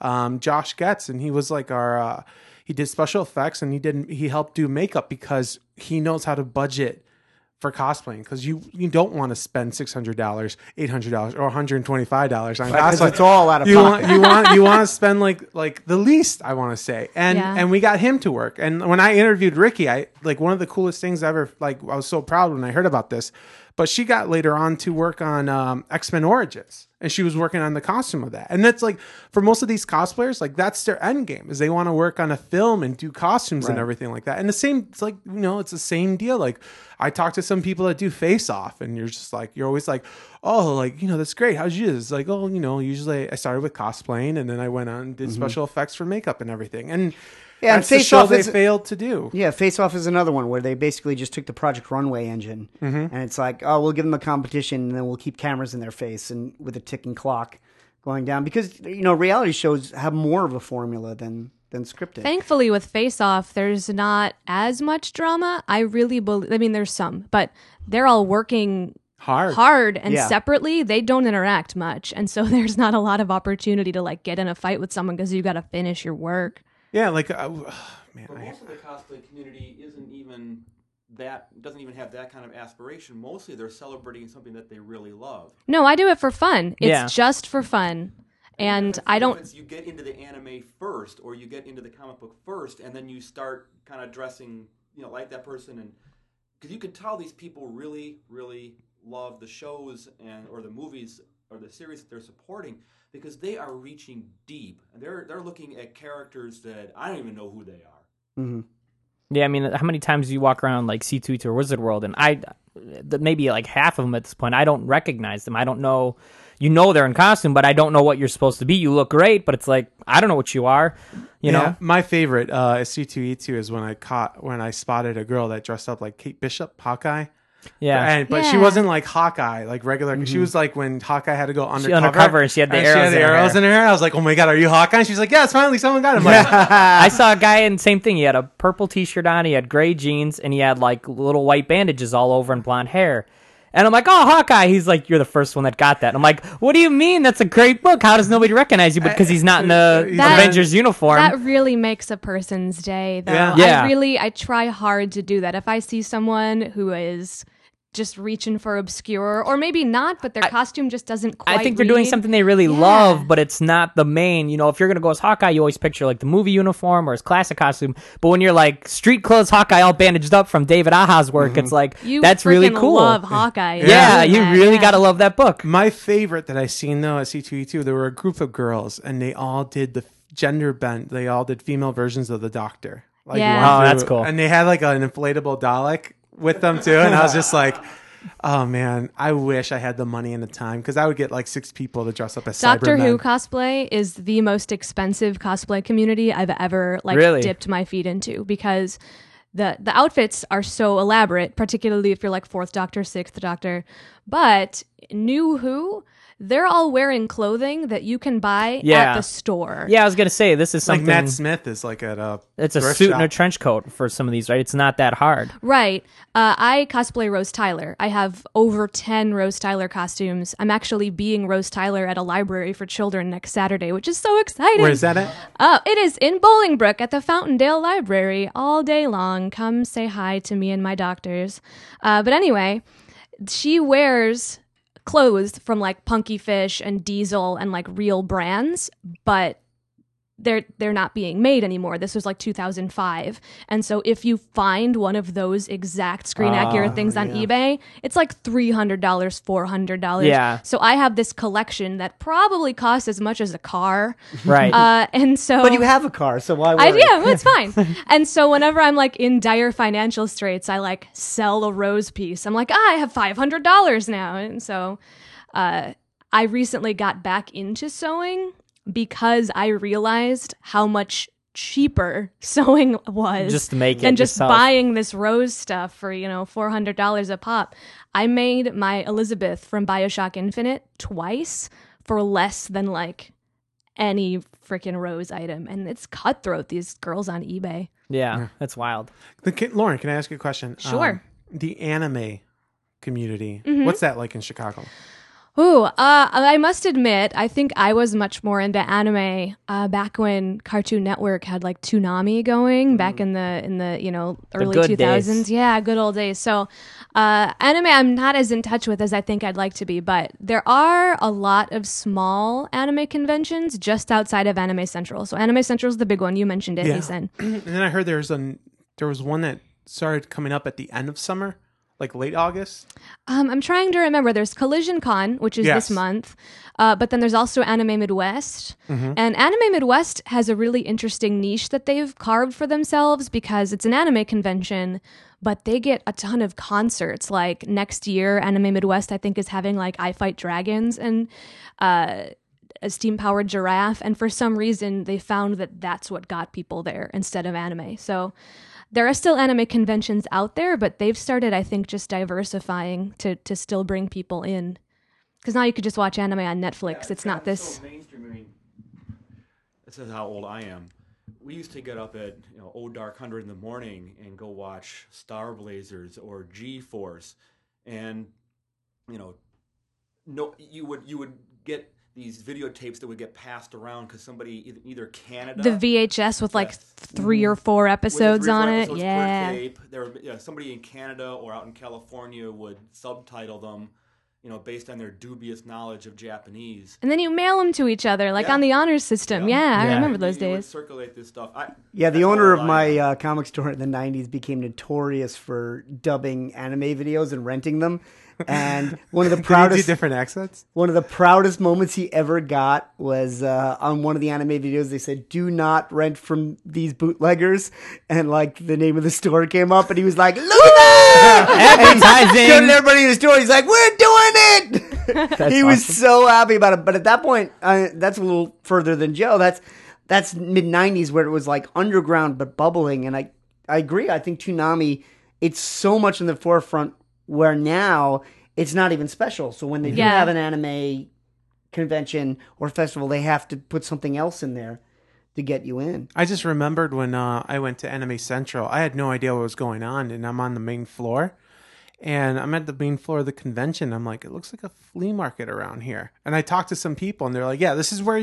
Josh Getz, and he was like our he did special effects, and he helped do makeup because he knows how to budget for cosplaying, because you don't want to spend $600, $800, or $125 on Because cosplay. it's all out of you pocket. you want to spend like the least, I want to say, and we got him to work. And when I interviewed Ricky, I like one of the coolest things ever. Like I was so proud when I heard about this. But she got later on to work on X-Men Origins, and she was working on the costume of that. And that's like, for most of these cosplayers, like that's their end game, is they want to work on a film and do costumes and everything like that. And the same, it's like, you know, it's the same deal. Like I talk to some people that do Face Off, and you're just like, you're always like, oh, like, you know, that's great. How'd you do this? It's like, oh, you know, usually I started with cosplaying, and then I went on and did special effects for makeup and everything. And Yeah, and that's the Face show Off they is- failed to do. Yeah, Face Off is another one where they basically just took the Project Runway engine, and it's like, oh, we'll give them a competition, and then we'll keep cameras in their face and with a ticking clock going down, because you know reality shows have more of a formula than scripted. Thankfully, with Face Off, there's not as much drama. I really believe. I mean, there's some, but they're all working hard and Yeah. separately. They don't interact much, and so there's not a lot of opportunity to like get in a fight with someone because you got to finish your work. Yeah, like, man, But most of the cosplay community doesn't even have that kind of aspiration. Mostly they're celebrating something that they really love. No, I do it for fun. It's Yeah. just for fun, and I don't. You get into the anime first, or you get into the comic book first, and then you start kind of dressing, you know, like that person, and because you can tell these people really, really love the shows or the movies or the series that they're supporting, because they are reaching deep, and they're looking at characters that I don't even know who they are. Mm-hmm. Yeah, I mean, how many times do you walk around like C2E2 or Wizard World, and maybe like half of them at this point, I don't recognize them. I don't know. You know they're in costume, but I don't know what you're supposed to be. You look great, but it's like, I don't know what you are. You know? my favorite is C2E2 is when I spotted a girl that dressed up like Kate Bishop, Hawkeye. Yeah. But she Yeah. wasn't like Hawkeye, like regular. She was like when Hawkeye had to go undercover and she had the arrows in her hair. I was like, oh my God, are you Hawkeye? And she's like, yes, finally someone got him. Like, I saw a guy in same thing. He had a purple t-shirt on, he had gray jeans, and he had like little white bandages all over and blonde hair. And I'm like, oh, Hawkeye. He's like, you're the first one that got that. I'm like, what do you mean? That's a great book. How does nobody recognize you? Because he's not in the That- Avengers uniform. That really makes a person's day, though. Yeah. Yeah. I try hard to do that. If I see someone who is just reaching for obscure, or maybe not, but their costume just doesn't quite I think they're doing read. something they really Yeah. love, but it's not the main. You know, if you're going to go as Hawkeye, you always picture like the movie uniform or his classic costume. But when you're like street clothes Hawkeye all bandaged up from David Aja's work, it's like, You that's really freaking cool. love Hawkeye. Yeah, you Yeah, really yeah. got to love that book. my favorite that I seen though at C2E2, there were a group of girls, and they all did the gender bent. They all did female versions of the Doctor. Like Yeah. one Oh, that's through- cool. And they had like an inflatable Dalek with them too, and I was just like, oh man, I wish I had the money and the time, because I would get like 6 people to dress up as Doctor Cybermen. Who cosplay is the most expensive cosplay community I've ever Really? dipped my feet into, because the outfits are so elaborate, particularly if you're like 4th Doctor, 6th Doctor. But New Who, they're all wearing clothing that you can buy Yeah. at the store. Yeah, I was going to say, this is Like something. Matt Smith is like at a It's a thrift suit shop. and a trench coat for some of these, right? It's not that hard. Right. I cosplay Rose Tyler. I have over 10 Rose Tyler costumes. I'm actually being Rose Tyler at a library for children next Saturday, which is so exciting. Where is that at? It is in Bolingbrook at the Fountaindale Library all day long. Come say hi to me and my doctors. But anyway, she wears clothes from like Punky Fish and Diesel and like real brands, but they're not being made anymore. This was like 2005. And so if you find one of those exact screen accurate things on eBay, it's like $300, $400. Yeah. So I have this collection that probably costs as much as a car. Right. And so But you have a car, so why worry? yeah, well, it's fine. And so whenever I'm like in dire financial straits, I like sell a rose piece. I'm like, I have $500 now. And so I recently got back into sewing because I realized how much cheaper sewing was Just to make it than just yourself. buying this rose stuff for, $400 a pop. I made my Elizabeth from BioShock Infinite twice for less than like any freaking rose item. And it's cutthroat, these girls on eBay. Yeah, that's wild. Lauren, can I ask you a question? Sure. The anime community, Mm-hmm. what's that like in Chicago? Ooh, I must admit, I think I was much more into anime back when Cartoon Network had like Toonami going back in the early good 2000s. days. Yeah, good old days. So anime I'm not as in touch with as I think I'd like to be, but there are a lot of small anime conventions just outside of Anime Central. So Anime Central is the big one. You mentioned it, Yeah. Ethan. And then I heard there was one that started coming up at the end of summer, like late August. I'm trying to remember. There's Collision Con, which is Yes. this month, but then there's also Anime Midwest. And Anime Midwest has a really interesting niche that they've carved for themselves because it's an anime convention, but they get a ton of concerts. Like next year, Anime Midwest, I think, is having like I Fight Dragons and a steam-powered giraffe. And for some reason, they found that that's what got people there instead of anime. So there are still anime conventions out there, but they've started, I think, just diversifying to still bring people in. Because now you could just watch anime on Netflix. It's not this. So mainstream. I mean, this is how old I am. We used to get up at Oh Dark 100 in the morning and go watch Star Blazers or G-Force, and no, you would get these videotapes that would get passed around because somebody either Canada The VHS with like Yes. 3 or 4 with episodes 3 or 4 on it. episodes per Yeah. tape. Somebody in Canada or out in California would subtitle them, based on their dubious knowledge of Japanese. And then you mail them to each other, like Yeah. on the honor system. Yeah, I Yeah. remember those You would days. circulate this stuff. Yeah, the that's owner all of I my comic store in the 90s became notorious for dubbing anime videos and renting them. And one of the Did he do proudest different accents? one of the proudest moments he ever got was on one of the anime videos. They said, "Do not rent from these bootleggers," and like the name of the store came up, and he was like, "Look at that!" And Advertising. he's showing everybody in the store. He's like, "We're doing it!" He was so happy about it. But at that point, that's a little further than Joe. That's mid '90s where it was like underground but bubbling. And I agree. I think Toonami, it's so much in the forefront where now it's not even special. So when they do Yeah. have an anime convention or festival, they have to put something else in there to get you in. I just remembered when I went to Anime Central, I had no idea what was going on, and I'm on the main floor. And I'm at the main floor of the convention. I'm like, it looks like a flea market around here. And I talked to some people, and they're like, yeah, this is where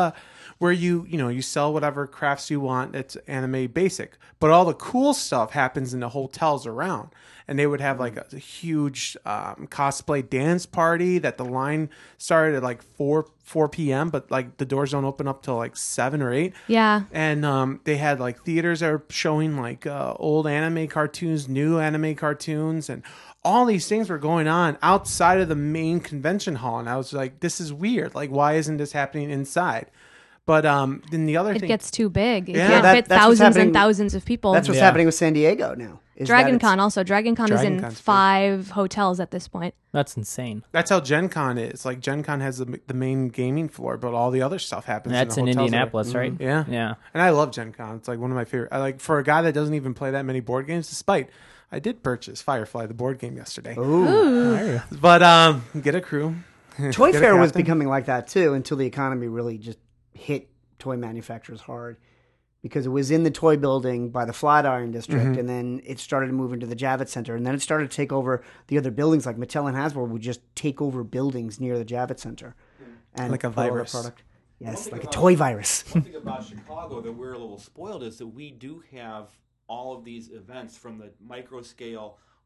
you sell whatever crafts you want. It's anime basic, but all the cool stuff happens in the hotels around. And they would have like a huge cosplay dance party that the line started at like 4 p.m. But like the doors don't open up till like 7 or 8. Yeah. And they had like theaters that are showing like old anime cartoons, new anime cartoons, and all these things were going on outside of the main convention hall. And I was like, this is weird. Like, why isn't this happening inside? But then the other It thing, gets too big. It Yeah. can't That- fit that's what's thousands and happening- thousands of people. That's what's Yeah. happening with San Diego now. is that Dragon it's- Con also. Dragon Con is Dragon in Con's big. 5 hotels at this point. That's insane. that's how Gen Con is. Like Gen Con has the main gaming floor, but all the other stuff happens. That's in in the hotels Indianapolis, right? Yeah. Yeah. And I love Gen Con. It's like one of my favorite. I like for a guy that doesn't even play that many board games, despite I did purchase Firefly the board game yesterday. Ooh. But get a crew. Toy Get a Fair was captain. becoming like that too until the economy really just hit toy manufacturers hard because it was in the toy building by the Flatiron District, Mm-hmm. and then it started to move into the Javits Center, and then it started to take over the other buildings. Like Mattel and Hasbro would just take over buildings near the Javits Center, and Like a put all their virus. product. Yes, thing like a about- toy virus. One thing about Chicago that we're a little spoiled is that we do have all of these events from the micro scale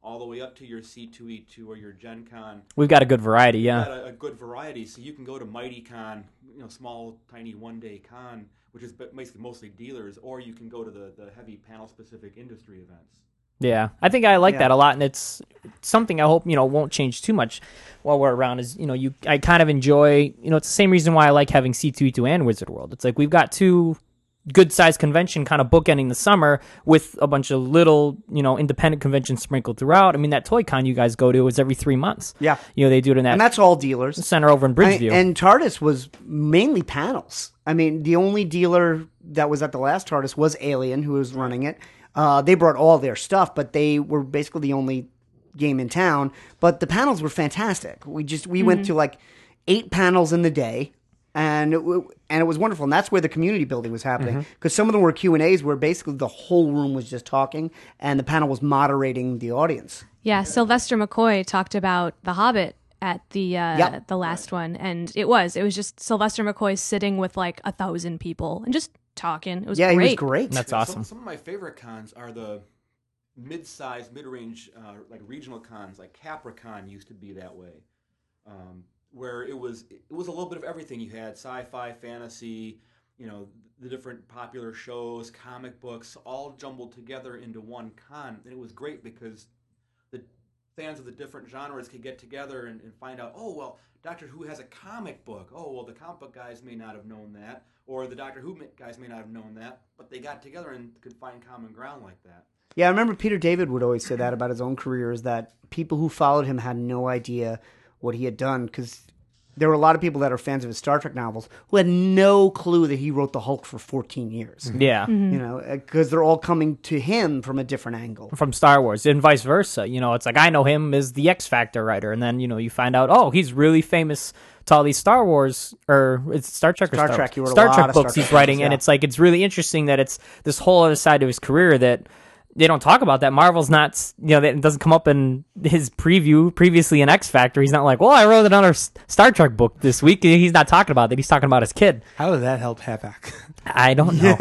all the way up to your C2E2 or your Gen Con. We've got a good variety, yeah. Got a good variety, so you can go to Mighty Con, small, tiny one-day con, which is basically mostly dealers, or you can go to the heavy panel-specific industry events. Yeah, I think I like Yeah. that a lot, and it's something I hope won't change too much while we're around. Is I kind of enjoy it's the same reason why I like having C2E2 and Wizard World. It's like we've got two good-sized convention kind of bookending the summer with a bunch of little independent conventions sprinkled throughout. I mean, that Toy Con you guys go to is every 3 months. Yeah. They do it in And that that's all dealers. center over in Bridgeview. And TARDIS was mainly panels. I mean, the only dealer that was at the last TARDIS was Alien, who was running it. They brought all their stuff, but they were basically the only game in town. But the panels were fantastic. We went to like 8 panels in the day, and it was wonderful. And that's where the community building was happening, because some of them were Q&As where basically the whole room was just talking, and the panel was moderating the audience. Yeah, Sylvester McCoy talked about The Hobbit at the the last one, and it was just Sylvester McCoy sitting with like 1,000 people and just talking. It was Yeah, great. he was great. That's awesome. Some of my favorite cons are the mid-sized, mid-range, like regional cons. Like Capricon used to be that way, where it was a little bit of everything. You had sci-fi, fantasy, the different popular shows, comic books, all jumbled together into one con, and it was great because the fans of the different genres could get together and find out, oh, well, Doctor Who has a comic book. Oh, well, the comic book guys may not have known that, or the Doctor Who guys may not have known that, but they got together and could find common ground like that. Yeah, I remember Peter David would always say that about his own career, is that people who followed him had no idea what he had done, because there were a lot of people that are fans of his Star Trek novels who had no clue that he wrote the Hulk for 14 years. Yeah. Because they're all coming to him from a different angle. From Star Wars and vice versa. It's like I know him as the X Factor writer, and then you find out, oh, he's really famous to all these Star Wars or it's Star Trek or Star Trek. He wrote a Star lot Trek of books Star he's Trek writing, books, and yeah. it's like it's really interesting that it's this whole other side of his career that they don't talk about. That Marvel's not, that doesn't come up in his preview previously in X Factor. He's not like, well, I wrote another Star Trek book this week. He's not talking about that. He's talking about his kid. How did that help Havoc? I don't know.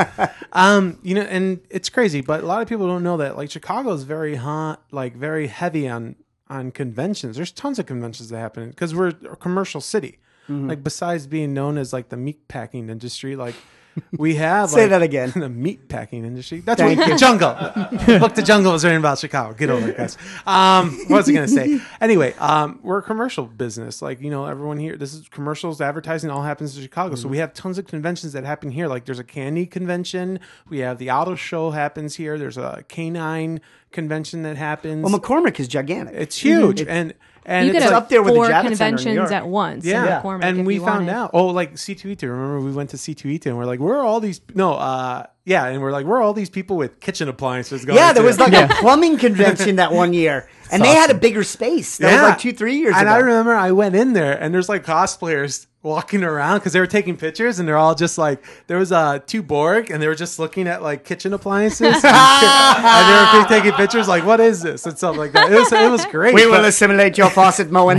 And it's crazy, but a lot of people don't know that like Chicago is very hot, like very heavy on conventions. There's tons of conventions that happen because we're a commercial city. Like besides being known as like the meat packing industry, like we have Say like, that again. the meat packing industry. That's what the Jungle. Look, the Jungle was written about Chicago. Get over it, guys. What was I going to say? Anyway, we're a commercial business. Like, everyone here, this is commercials, advertising, all happens in Chicago. So we have tons of conventions that happen here. Like there's a candy convention. We have the auto show happens here. There's a canine convention that happens. Well, McCormick is gigantic. It's huge. And You could it's have up there with the four Javits Center in New conventions York. at once. in yeah, McCormick and if we you found wanted. out. Oh, like C2E2. Remember, we went to C2E2 and we're like, where are all these? No, and we're like, where are all these people with kitchen appliances going? Yeah, there to? was like a plumbing convention that one year, and they had a bigger space. That was like 2-3 years and ago. I remember I went in there and there's like cosplayers walking around because they were taking pictures and they're all just like, there was 2 Borg and they were just looking at like kitchen appliances and they were taking pictures like, what is this and stuff like that. It was great. We will assimilate your faucet, Moen.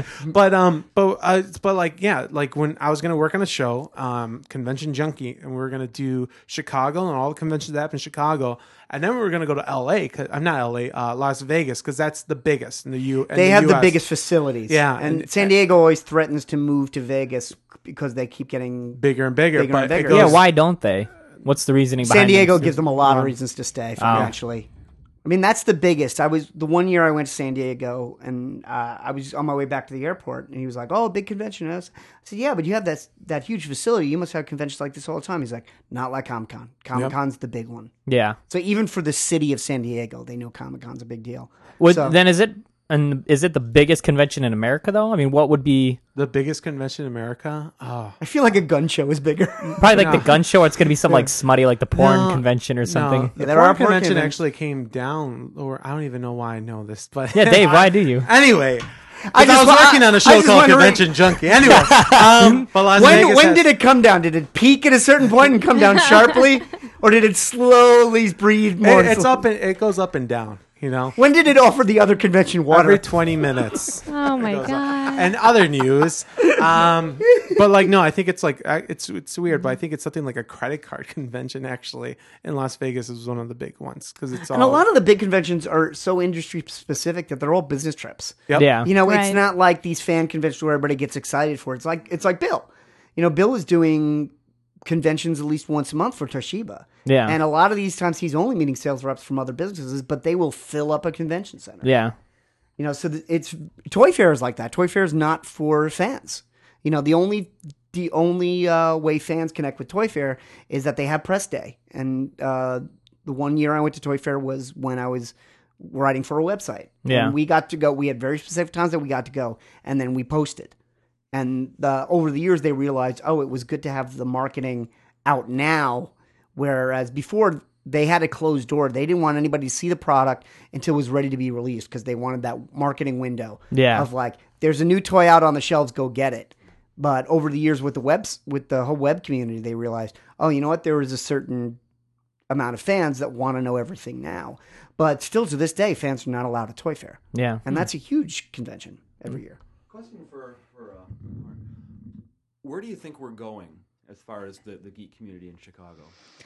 But like, yeah, like when I was going to work on a show, Convention Junkie, and we were going to do Chicago and all the conventions that happen in Chicago. And then we were going to go to LA. I'm not LA, Las Vegas, because that's the biggest in the They have the US. biggest facilities. Yeah, and San Diego always threatens to move to Vegas because they keep getting bigger and bigger. Bigger but and bigger. it goes, Yeah, why don't they? What's the reasoning behind San Diego it? gives them a lot of reasons to stay financially. I mean, that's the biggest. The one year I went to San Diego, and I was on my way back to the airport, and he was like, "Oh, big convention." I said, "Yeah, but you have that huge facility. You must have conventions like this all the time." He's like, "Not like Comic-Con. Comic-Con's the big one." Yeah. So even for the city of San Diego, they know Comic-Con's a big deal. Then is it the biggest convention in America though? I mean, what would be the biggest convention in America? Oh, I feel like a gun show is bigger. probably like the gun show? Or it's gonna be something like smutty, like the porn No, convention or something. No, the there porn are porn convention conventions. actually came down, or I don't even know why I know this, but Yeah, Dave, why do you? Anyway, I I was working on a show just called wondering- Convention Junkie. Anyway, but Las Vegas When has- did it come down? Did it peak at a certain point and come down sharply, or did it slowly breathe more? It's up and it goes up and down. you know. When did it offer the other convention water? Every 20 minutes. Oh my god. And other news, but like no, I think it's like it's weird, but I think it's something like a credit card convention actually in Las Vegas is one of the big ones because it's all. And a lot of the big conventions are so industry specific that they're all business trips. Yep. Yeah. You know, it's Right. not like these fan conventions where everybody gets excited for it. It's like Bill. You know, Bill is doing conventions at least once a month for Toshiba. Yeah. And a lot of these times he's only meeting sales reps from other businesses, but they will fill up a convention center. Yeah. You know, so it's Toy Fair is like that. Toy Fair is not for fans. You know, the only way fans connect with Toy Fair is that they have press day. And the one year I went to Toy Fair was when I was writing for a website. Yeah. And we got to go. We had very specific times that we got to go, and then we posted. And over the years, they realized, oh, it was good to have the marketing out now, whereas before they had a closed door. They didn't want anybody to see the product until it was ready to be released because they wanted that marketing window of like, there's a new toy out on the shelves, go get it. But over the years with the whole web community, they realized, oh, you know what? There is a certain amount of fans that want to know everything now. But still to this day, fans are not allowed at Toy Fair. Yeah. And that's a huge convention every year. Question for where do you think we're going as far as the geek community in Chicago?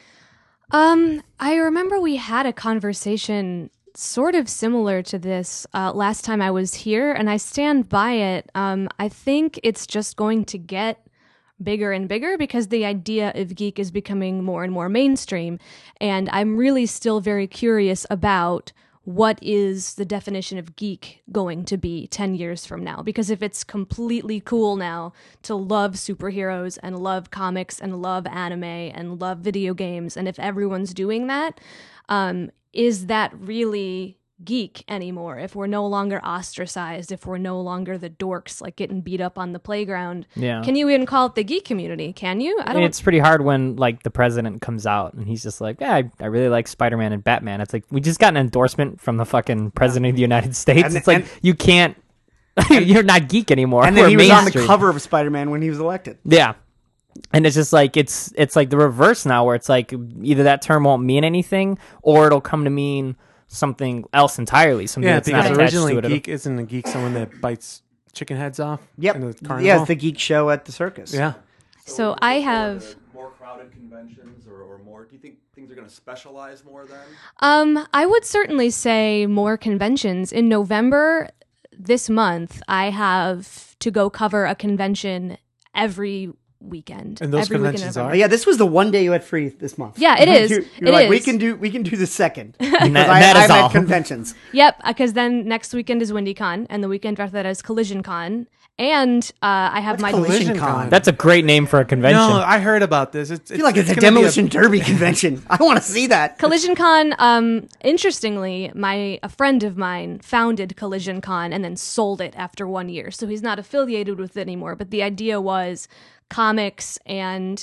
I remember we had a conversation sort of similar to this last time I was here, and I stand by it. I think it's just going to get bigger and bigger because the idea of geek is becoming more and more mainstream, and I'm really still very curious about what is the definition of geek going to be 10 years from now? Because if it's completely cool now to love superheroes and love comics and love anime and love video games, and if everyone's doing that, is that really geek anymore? If we're no longer ostracized, if we're no longer the dorks like getting beat up on the playground, Yeah. can you even call it the geek community? Can you? I mean, it's pretty hard when like the president comes out and he's just like, yeah, I really like Spider-Man and Batman. It's like, we just got an endorsement from the fucking president of the United States. And- it's like, you can't, you're not geek anymore. And then We're he was on the mainstream. cover of Spider-Man when he was elected. Yeah. And it's just like, it's like the reverse now where it's like either that term won't mean anything or it'll come to mean something else entirely. Something Yeah, that's not because attached originally to it. geek isn't a geek someone that bites chicken heads off. Yep. In the carnival. Yeah, it's the geek show at the circus. Yeah. So I have... more crowded conventions or more. Do you think things are going to specialize more then? I would certainly say more conventions. In November this month, I have to go cover a convention every weekend. And those every weekend conventions in Oh, November. yeah, this was the one day you had free this month. Yeah, it is. You're It like, is. we can do the second. Because that is I'm all. at conventions. Yep, because then next weekend is WindyCon, and the weekend after that is CollisionCon, and I have my Collision Con? Con? That's a great name for a convention. No, I heard about this. It's I feel like it's a gonna be demolition derby convention. I want to see that. CollisionCon. Interestingly, a friend of mine founded CollisionCon and then sold it after 1 year, so he's not affiliated with it anymore. But the idea was comics and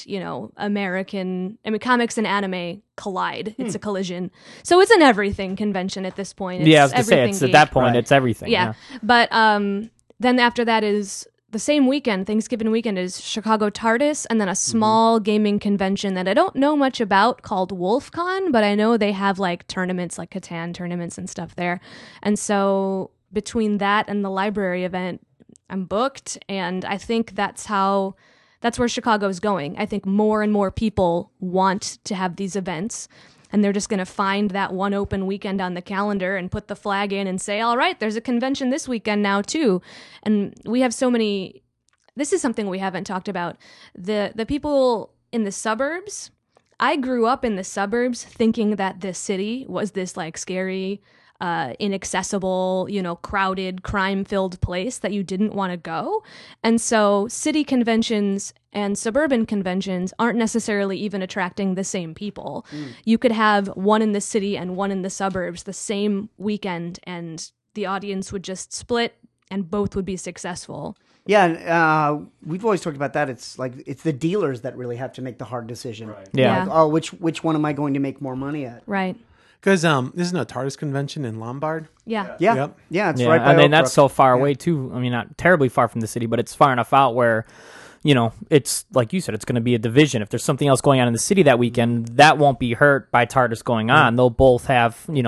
comics and anime collide. It's a collision, so it's an everything convention at this point. It's yeah, I was going to say, everything it's at geek. that point, Right. it's everything. Yeah. But then after that is the same weekend, Thanksgiving weekend, is Chicago TARDIS, and then a small gaming convention that I don't know much about called WolfCon, but I know they have like tournaments, like Catan tournaments and stuff there. And so between that and the library event, I'm booked, and I think that's where Chicago's going. I think more and more people want to have these events. And they're just going to find that one open weekend on the calendar and put the flag in and say, all right, there's a convention this weekend now too. And we have so many, this is something we haven't talked about. The people in the suburbs, I grew up in the suburbs thinking that this city was this like scary, inaccessible, crowded, crime-filled place that you didn't want to go. And so city conventions and suburban conventions aren't necessarily even attracting the same people. You could have one in the city and one in the suburbs the same weekend, and the audience would just split and both would be successful. Yeah, we've always talked about that. It's like it's the dealers that really have to make the hard decision. Right. Yeah. Like, oh, which one am I going to make more money at? Right. Because isn't a TARDIS convention in Lombard? Yeah. Yeah, Yep. yeah, it's Yeah, right by and then Oak that's Brook. so far away too. I mean, not terribly far from the city, but it's far enough out where, it's like you said, it's going to be a division. If there's something else going on in the city that weekend, that won't be hurt by TARDIS going on. They'll both have,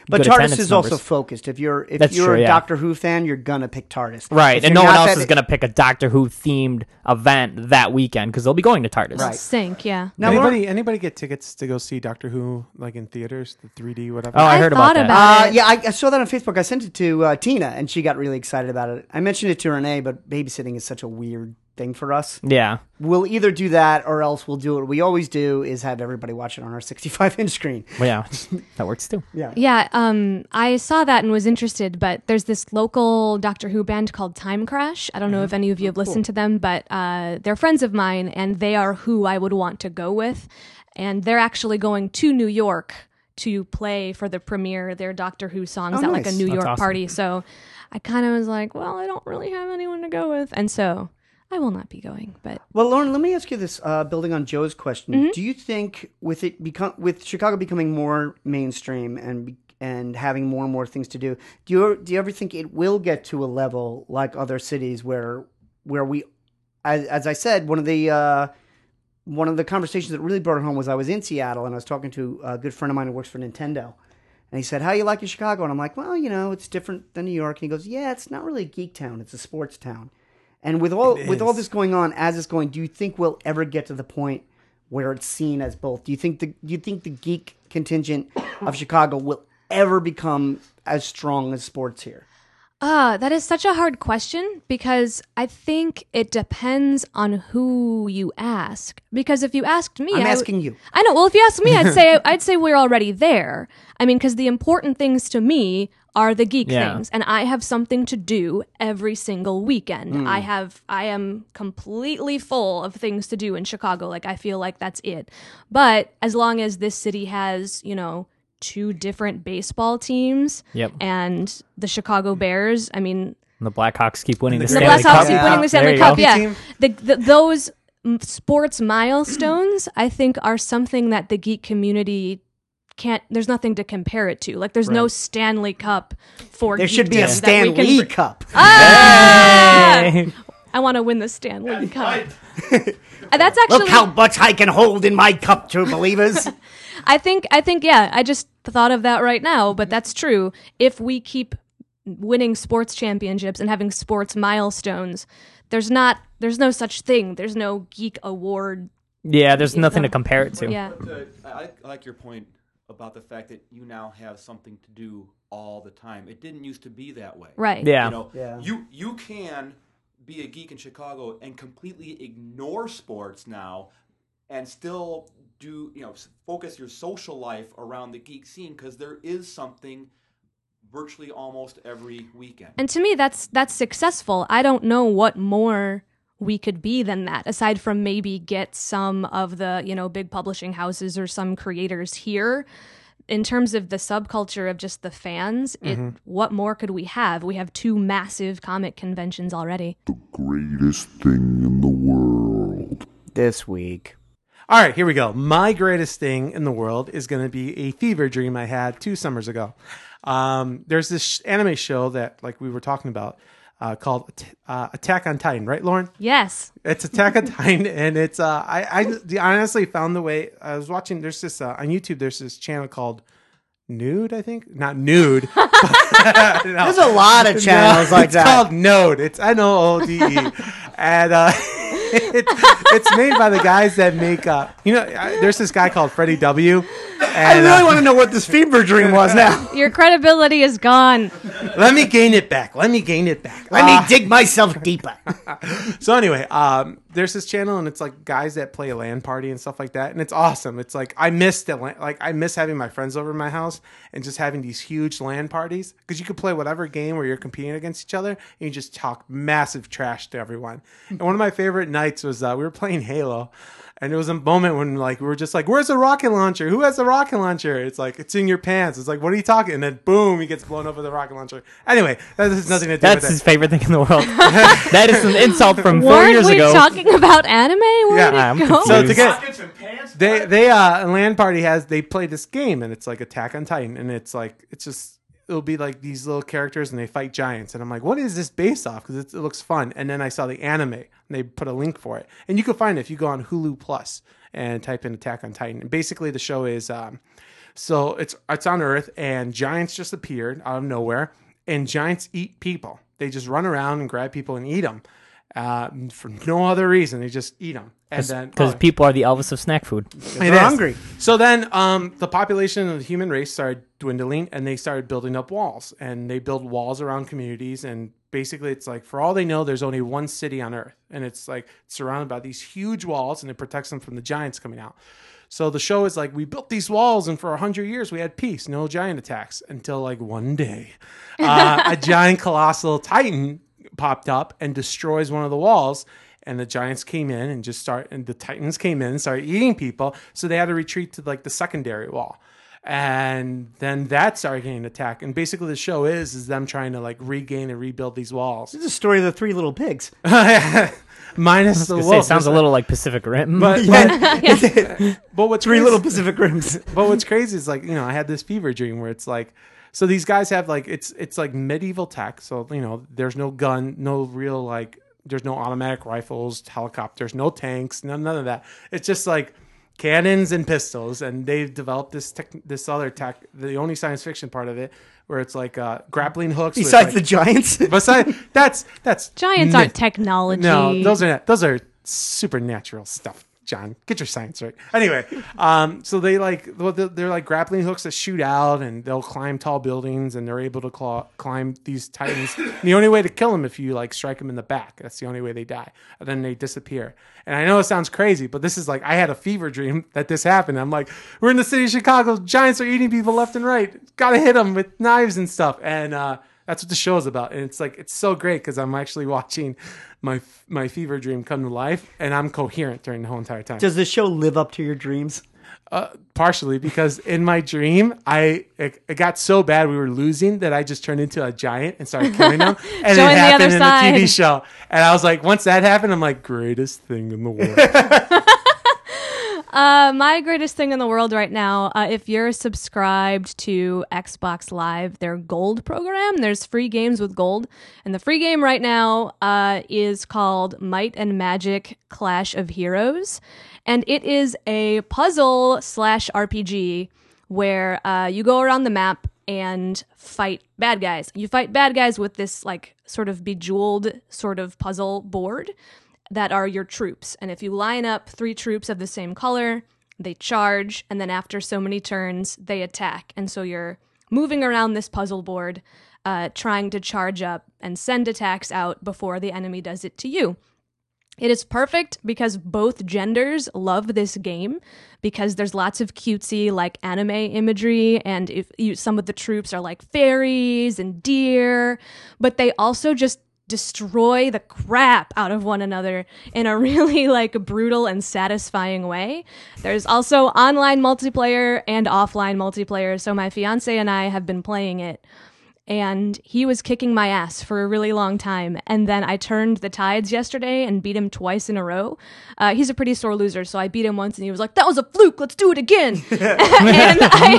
But good TARDIS attendance is also numbers. focused. If you're That's a true, yeah. Doctor Who fan, you're gonna pick TARDIS. Right, If and you're no one not else that- is going to pick a Doctor Who themed event that weekend because they'll be going to TARDIS. Right. Sync, yeah. Now, Lauren- Anybody get tickets to go see Doctor Who like in theaters, the 3D whatever? Oh, I heard about thought that. about it. Yeah, I saw that on Facebook. I sent it to Tina, and she got really excited about it. I mentioned it to Renee, but babysitting is such a weird thing for us. Yeah. We'll either do that or else we'll do what we always do is have everybody watch it on our 65-inch screen. Well, yeah. That works too. Yeah, I saw that and was interested, but there's this local Doctor Who band called Time Crash. I don't know if any of you have listened to them, but they're friends of mine, and they are who I would want to go with. And they're actually going to New York to play for the premiere their Doctor Who songs Oh, at like a nice. New That's York awesome. party. So I kind of was like, well, I don't really have anyone to go with, and so I will not be going. But Well, Lauren, let me ask you this, building on Joe's question. Do you think with Chicago becoming more mainstream and having more and more things to do, do you ever think it will get to a level like other cities where we, as I said, one of the conversations that really brought it home was I was in Seattle and I was talking to a good friend of mine who works for Nintendo. And he said, "How you liking Chicago?" And I'm like, "Well, it's different than New York." And he goes, "Yeah, it's not really a geek town; it's a sports town." And with all this going on, as it's going, do you think we'll ever get to the point where it's seen as both? Do you think the geek contingent of Chicago will ever become as strong as sports here? that is such a hard question because I think it depends on who you ask. Because if you asked me, I'm asking you. I know. Well, if you ask me, I'd say we're already there. I mean, because the important things to me are the geek Yeah. things, and I have something to do every single weekend. I am completely full of things to do in Chicago. Like I feel like that's it. But as long as this city has, 2 different baseball teams, Yep. and the Chicago Bears. I mean, And the Blackhawks keep winning the The the Stanley Blackhawks Cup. keep winning the There Stanley you Cup. go. Yeah, Team. those sports milestones, I think, are something that the geek community can't. There's nothing to compare it to. Like, there's no Stanley Cup for. There should be a geekdom that Stan we can Lee br- Cup. Hey! I want to win the Stanley Cup. That's actually. Look how much I can hold in my cup, true believers. I think. Yeah. I just thought of that right now, but that's true. If we keep winning sports championships and having sports milestones, there's no such thing. There's no geek award. Yeah, there's nothing to compare it to. Yeah. I like your point about the fact that you now have something to do all the time. It didn't used to be that way. Right. Yeah. Yeah. You can be a geek in Chicago and completely ignore sports now and still do, focus your social life around the geek scene because there is something virtually almost every weekend. And to me, that's successful. I don't know what more we could be than that, aside from maybe get some of the, big publishing houses or some creators here. In terms of the subculture of just the fans, what more could we have? We have 2 massive comic conventions already. Greatest thing in the world. This week. All right, here we go. My greatest thing in the world is going to be a fever dream I had 2 summers ago. There's this anime show that, like we were talking about, called Attack on Titan, right, Lauren? Yes. It's Attack on Titan, and it's I honestly found the way I was watching. There's this on YouTube. There's this channel called Nude, I think, not Nude. There's a lot of channels like it's that. called Node. It's NOODE, and it's made by the guys that make. There's this guy called Freddie W. I And, really want to know what this fever dream was now. Your credibility is gone. let me gain it back. Let me dig myself deeper. So anyway, there's this channel and it's like guys that play a LAN party and stuff like that, and it's awesome. It's like I miss having my friends over at my house and just having these huge LAN parties because you could play whatever game where you're competing against each other and you just talk massive trash to everyone. And one of my favorite nights was we were playing Halo. And there was a moment when we were just like, where's the rocket launcher? Who has the rocket launcher? It's like, it's in your pants. It's like, what are you talking? And then boom, he gets blown up with a rocket launcher. Anyway, that has nothing to do That's with his it. favorite thing in the world. That is an insult from 4 Weren't years we ago. talking about anime? Where Yeah, did I'm it go? confused. So to get they LAN party they play this game and it's like Attack on Titan and it'll be like these little characters and they fight giants and I'm like, what is this based off? Because it looks fun. And then I saw the anime and they put a link for it and you can find it if you go on Hulu Plus and type in Attack on Titan. And basically the show is So it's on Earth, and giants just appeared out of nowhere, and giants eat people. They just run around and grab people and eat them for no other reason. They just eat them. Because people are the Elvis of snack food. They're hungry. So then the population of the human race started dwindling, and they started building up walls. And they build walls around communities. And basically, it's like, for all they know, there's only one city on Earth. And it's like surrounded by these huge walls, and it protects them from the giants coming out. So the show is like, we built these walls, and for 100 years, we had peace, no giant attacks. Until like one day, a giant colossal titan popped up and destroys one of the walls. And the giants came in and the titans came in and started eating people. So they had to retreat to like the secondary wall. And then that started getting attacked. And basically the show is them trying to like regain and rebuild these walls. This is a story of the Three Little Pigs. Minus the wolf. It sounds a little like Pacific Rim. But what's Three crazy, Little Pacific Rims. but what's crazy is like, I had this fever dream where it's like, so these guys have like, it's like medieval tech. So, there's no gun, no real like, there's no automatic rifles, helicopters, no tanks, none of that. It's just like cannons and pistols, and they've developed this other tech. The only science fiction part of it, where it's like grappling hooks. Besides the giants, that's Giants aren't technology. No, those are supernatural stuff. John, get your science right. Anyway, so they're like grappling hooks that shoot out, and they'll climb tall buildings, and they're able to climb these titans. And the only way to kill them if you like strike them in the back. That's the only way they die, and then they disappear. And I know it sounds crazy, but this is like, I had a fever dream that this happened. I'm like, we're in the city of Chicago. Giants are eating people left and right. Got to hit them with knives and stuff. And that's what the show is about. And it's like, it's so great because I'm actually watching my fever dream come to life, and I'm coherent during the whole entire time. Does the show live up to your dreams? Partially, because in my dream, it got so bad we were losing that I just turned into a giant and started killing them. And Join it the happened other in side. the TV show. And I was like, once that happened, I'm like, greatest thing in the world. My greatest thing in the world right now, if you're subscribed to Xbox Live, their Gold program, there's free games with Gold. And the free game right now is called Might and Magic Clash of Heroes. And it is a puzzle / RPG where you go around the map and fight bad guys. You fight bad guys with this like sort of bejeweled sort of puzzle board that are your troops. And if you line up 3 troops of the same color, they charge, and then after so many turns, they attack. And so you're moving around this puzzle board, trying to charge up and send attacks out before the enemy does it to you. It is perfect because both genders love this game, because there's lots of cutesy like anime imagery, and some of the troops are like fairies and deer, but they also just destroy the crap out of one another in a really like brutal and satisfying way. There's also online multiplayer and offline multiplayer, so my fiance and I have been playing it, and he was kicking my ass for a really long time, and then I turned the tides yesterday and beat him twice in a row. He's a pretty sore loser, so I beat him once and he was like, that was a fluke, let's do it again. And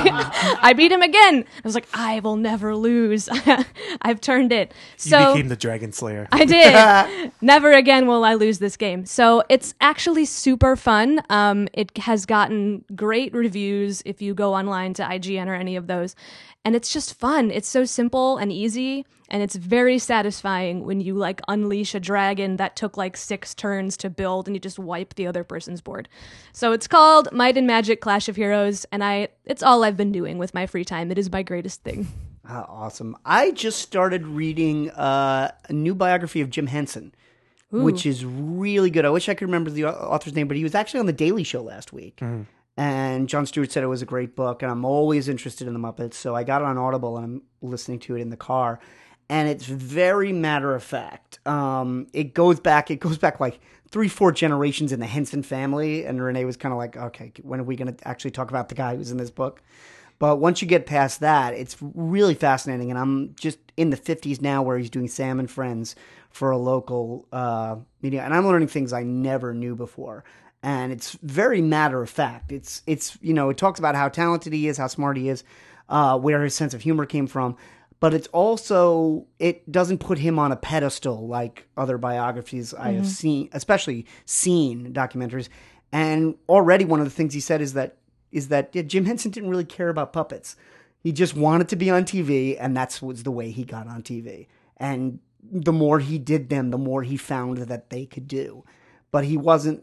I beat him again. I was like, I will never lose. I've turned it. So You became the Dragon Slayer. I did. Never again will I lose this game. So it's actually super fun. It has gotten great reviews if you go online to IGN or any of those. And it's just fun. It's so simple and easy, and it's very satisfying when you like unleash a dragon that took like 6 turns to build and you just wipe the other person's board. So it's called Might and Magic Clash of Heroes, and it's all I've been doing with my free time. It is my greatest thing. Awesome. I just started reading a new biography of Jim Henson, which is really good. I wish I could remember the author's name, but he was actually on The Daily Show last week. And Jon Stewart said it was a great book, and I'm always interested in the Muppets, so I got it on Audible, and I'm listening to it in the car. And it's very matter of fact. It goes back like 3-4 generations in the Henson family, and Renee was kind of like, okay, when are we going to actually talk about the guy who's in this book? But once you get past that, it's really fascinating, and I'm just in the 50s now where he's doing Sam and Friends for a local media, and I'm learning things I never knew before. And it's very matter of fact. It's it talks about how talented he is, how smart he is, where his sense of humor came from. But it's also, it doesn't put him on a pedestal like other biographies I have seen, especially seen documentaries. And already one of the things he said is that is that Jim Henson didn't really care about puppets. He just wanted to be on TV, and that's was the way he got on TV. And the more he did them, the more he found that they could do. But he wasn't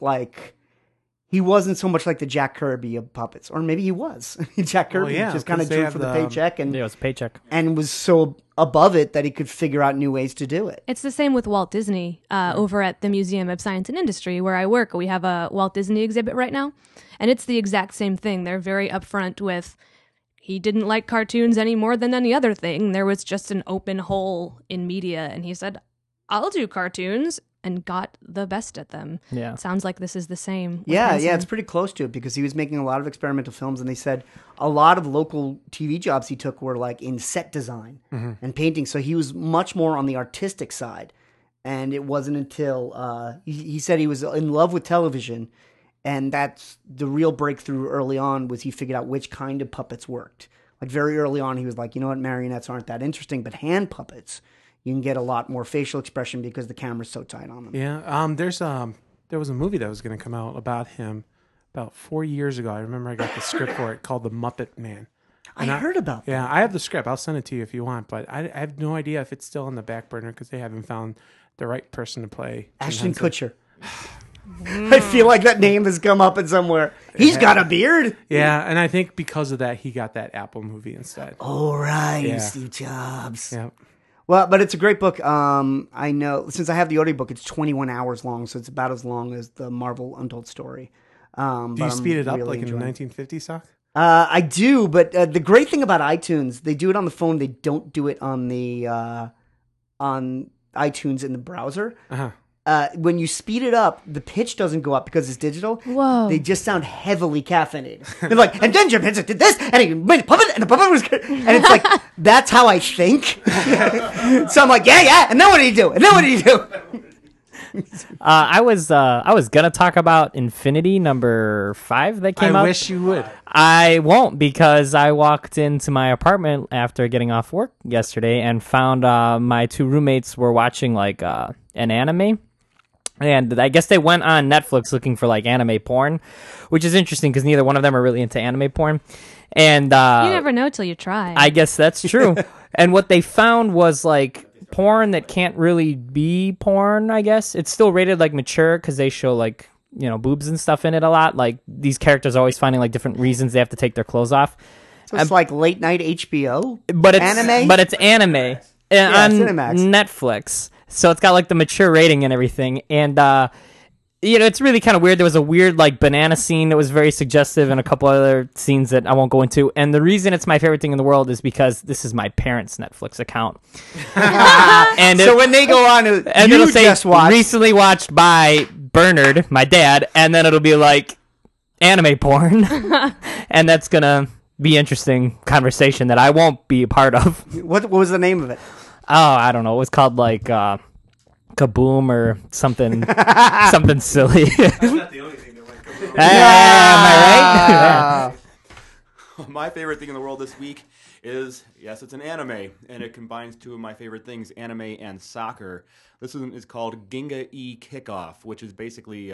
so much like the Jack Kirby of puppets, or maybe he was. Jack Kirby just kind of drew for the paycheck, and it was a paycheck, and was so above it that he could figure out new ways to do it. It's the same with Walt Disney over at the Museum of Science and Industry, where I work. We have a Walt Disney exhibit right now, and it's the exact same thing. They're very upfront with, he didn't like cartoons any more than any other thing. There was just an open hole in media, and he said, I'll do cartoons, and got the best at them. Yeah. Sounds like this is the same with Yeah, Henson. it's pretty close to it, because he was making a lot of experimental films, and they said a lot of local TV jobs he took were like in set design and painting. So he was much more on the artistic side. And it wasn't until he said he was in love with television, and that's the real breakthrough early on, was he figured out which kind of puppets worked. Like very early on, he was like, you know what, marionettes aren't that interesting, but hand puppets, you can get a lot more facial expression because the camera's so tight on them. Yeah. There was a movie that was going to come out about him about 4 years ago. I remember I got the script for it, called The Muppet Man. I heard about that. Yeah, I have the script. I'll send it to you if you want, but I have no idea if it's still on the back burner because they haven't found the right person to play Jim Ashton Henson. Kutcher. I feel like that name has come up in somewhere. He's got a beard. Yeah, and I think because of that, he got that Apple movie instead. All right, Yeah. Steve Jobs. Yeah. Well, but it's a great book. I know, since I have the audiobook, it's 21 hours long, so it's about as long as the Marvel Untold Story. Do you speed it up like in the 1950s, Sock? I do, but the great thing about iTunes, they do it on the phone. They don't do it on the on iTunes in the browser. When you speed it up, the pitch doesn't go up because it's digital. Whoa. They just sound heavily caffeinated. They're like, and then Jim Henson did this, and he made a puppet, and the puppet was good. And it's like, that's how I think. So I'm like, yeah, and then what did he do? And then what did he do? I was gonna talk about Infinity #5 that came out. I wish you would. I won't, because I walked into my apartment after getting off work yesterday and found my two roommates were watching like an anime. And I guess they went on Netflix looking for like anime porn, which is interesting because neither one of them are really into anime porn. And You never know till you try. I guess that's true. And what they found was like porn that can't really be porn, I guess. It's still rated like mature because they show like, you know, boobs and stuff in it a lot. Like these characters are always finding like different reasons they have to take their clothes off. So it's like late night HBO, But it's anime. But it's anime on Cinemax. Netflix. So it's got like the mature rating and everything. And you know, it's really kind of weird. There was a weird like banana scene that was very suggestive, and a couple other scenes that I won't go into. And the reason it's my favorite thing in the world is because this is my parents' Netflix account. And so when they go on, and you it'll say just watched. recently watched by Bernard, my dad, and then it'll be like anime porn, and that's gonna be interesting conversation that I won't be a part of. What was the name of it? Oh, I don't know. It was called like Kaboom or something, something silly. That's not the only thing that went kaboom. Am I right? My favorite thing in the world this week is, yes, it's an anime, and it combines two of my favorite things, anime and soccer. This one is called Ginga E Kickoff, which is basically,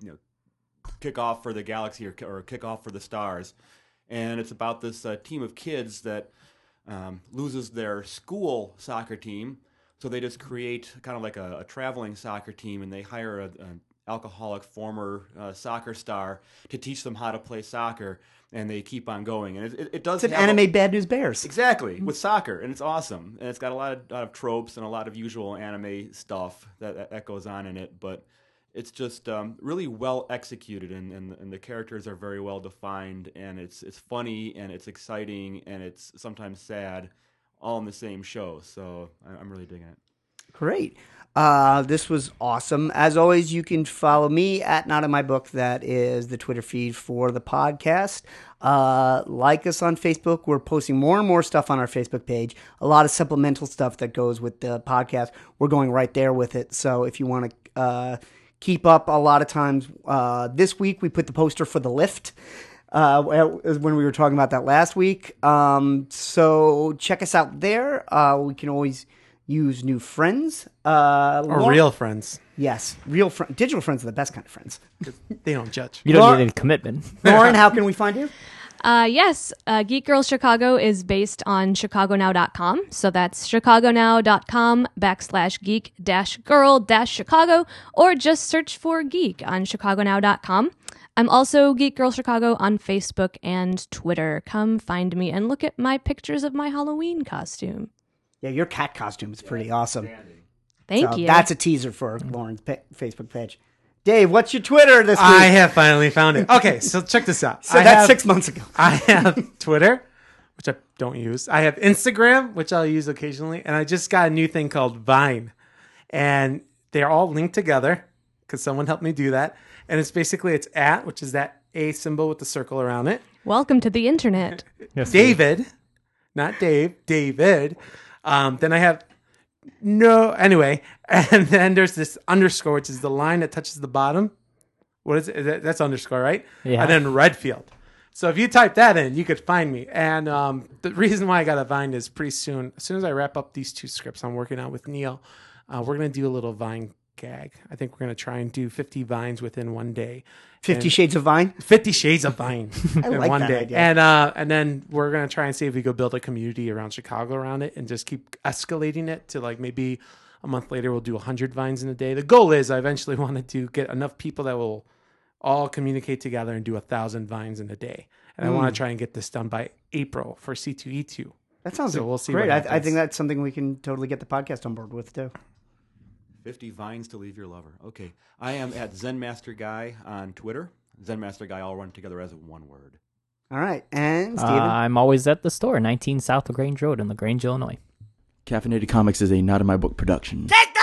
kickoff for the galaxy or kickoff for the stars. And it's about this team of kids that loses their school soccer team, so they just create kind of like a traveling soccer team, and they hire an alcoholic former soccer star to teach them how to play soccer, and they keep on going. And it does It's an have anime Bad News Bears. exactly with soccer, and it's awesome, and it's got a lot of tropes and a lot of usual anime stuff that goes on in it, but it's just really well executed, and the characters are very well defined, and it's funny, and it's exciting, and it's sometimes sad, all in the same show. So I'm really digging it. Great. This was awesome. As always, you can follow me at Not In My Book. That is the Twitter feed for the podcast. Like us on Facebook. We're posting more and more stuff on our Facebook page. A lot of supplemental stuff that goes with the podcast. We're going right there with it. So if you want to keep up, a lot of times this week we put the poster for The Lift. When we were talking about that last week. So check us out there. We can always use new friends. Or real friends. Yes, real friends. Digital friends are the best kind of friends. They don't judge. You don't Lauren- need any commitment. Lauren, how can we find you? Yes, Geek Girls Chicago is based on chicagonow.com. So that's chicagonow.com/geek-girl-chicago, or just search for Geek on chicagonow.com. I'm also Geek Girl Chicago on Facebook and Twitter. Come find me and look at my pictures of my Halloween costume. Yeah, your cat costume is pretty awesome. Thank you. That's a teaser for Lauren's Facebook page. Dave, what's your Twitter this week? I have finally found it. Okay, so check this out. So that's 6 months ago. I have Twitter, which I don't use. I have Instagram, which I'll use occasionally. And I just got a new thing called Vine. And they're all linked together because someone helped me do that. And it's basically, it's @ which is that A symbol with the circle around it. Welcome to the internet. David, not Dave, David. Then I have anyway. And then there's this underscore, which is the line that touches the bottom. What is it? That's underscore, right? Yeah. And then Redfield. So if you type that in, you could find me. And the reason why I got a Vine is pretty soon, as soon as I wrap up these 2 scripts I'm working on with Neil, we're going to do a little Vine gag. I think we're going to try and do 50 Vines within one day. 50 Shades of Vine? 50 Shades of Vine in like one that day. idea. And then we're going to try and see if we could build a community around Chicago around it and just keep escalating it to like maybe a month later we'll do 100 Vines in a day. The goal is I eventually wanted to get enough people that will all communicate together and do 1,000 Vines in a day. And I want to try and get this done by April for C2E2. That sounds So we'll see great. what I happens. think that's something we can totally get the podcast on board with, too. 50 vines to leave your lover. Okay. I am at Zenmaster Guy on Twitter. Zenmaster Guy all run together as one word. All right. And Steven? I'm always at the store, 19 South LaGrange Road in LaGrange, Illinois. Caffeinated Comics is a Not in My Book production. Take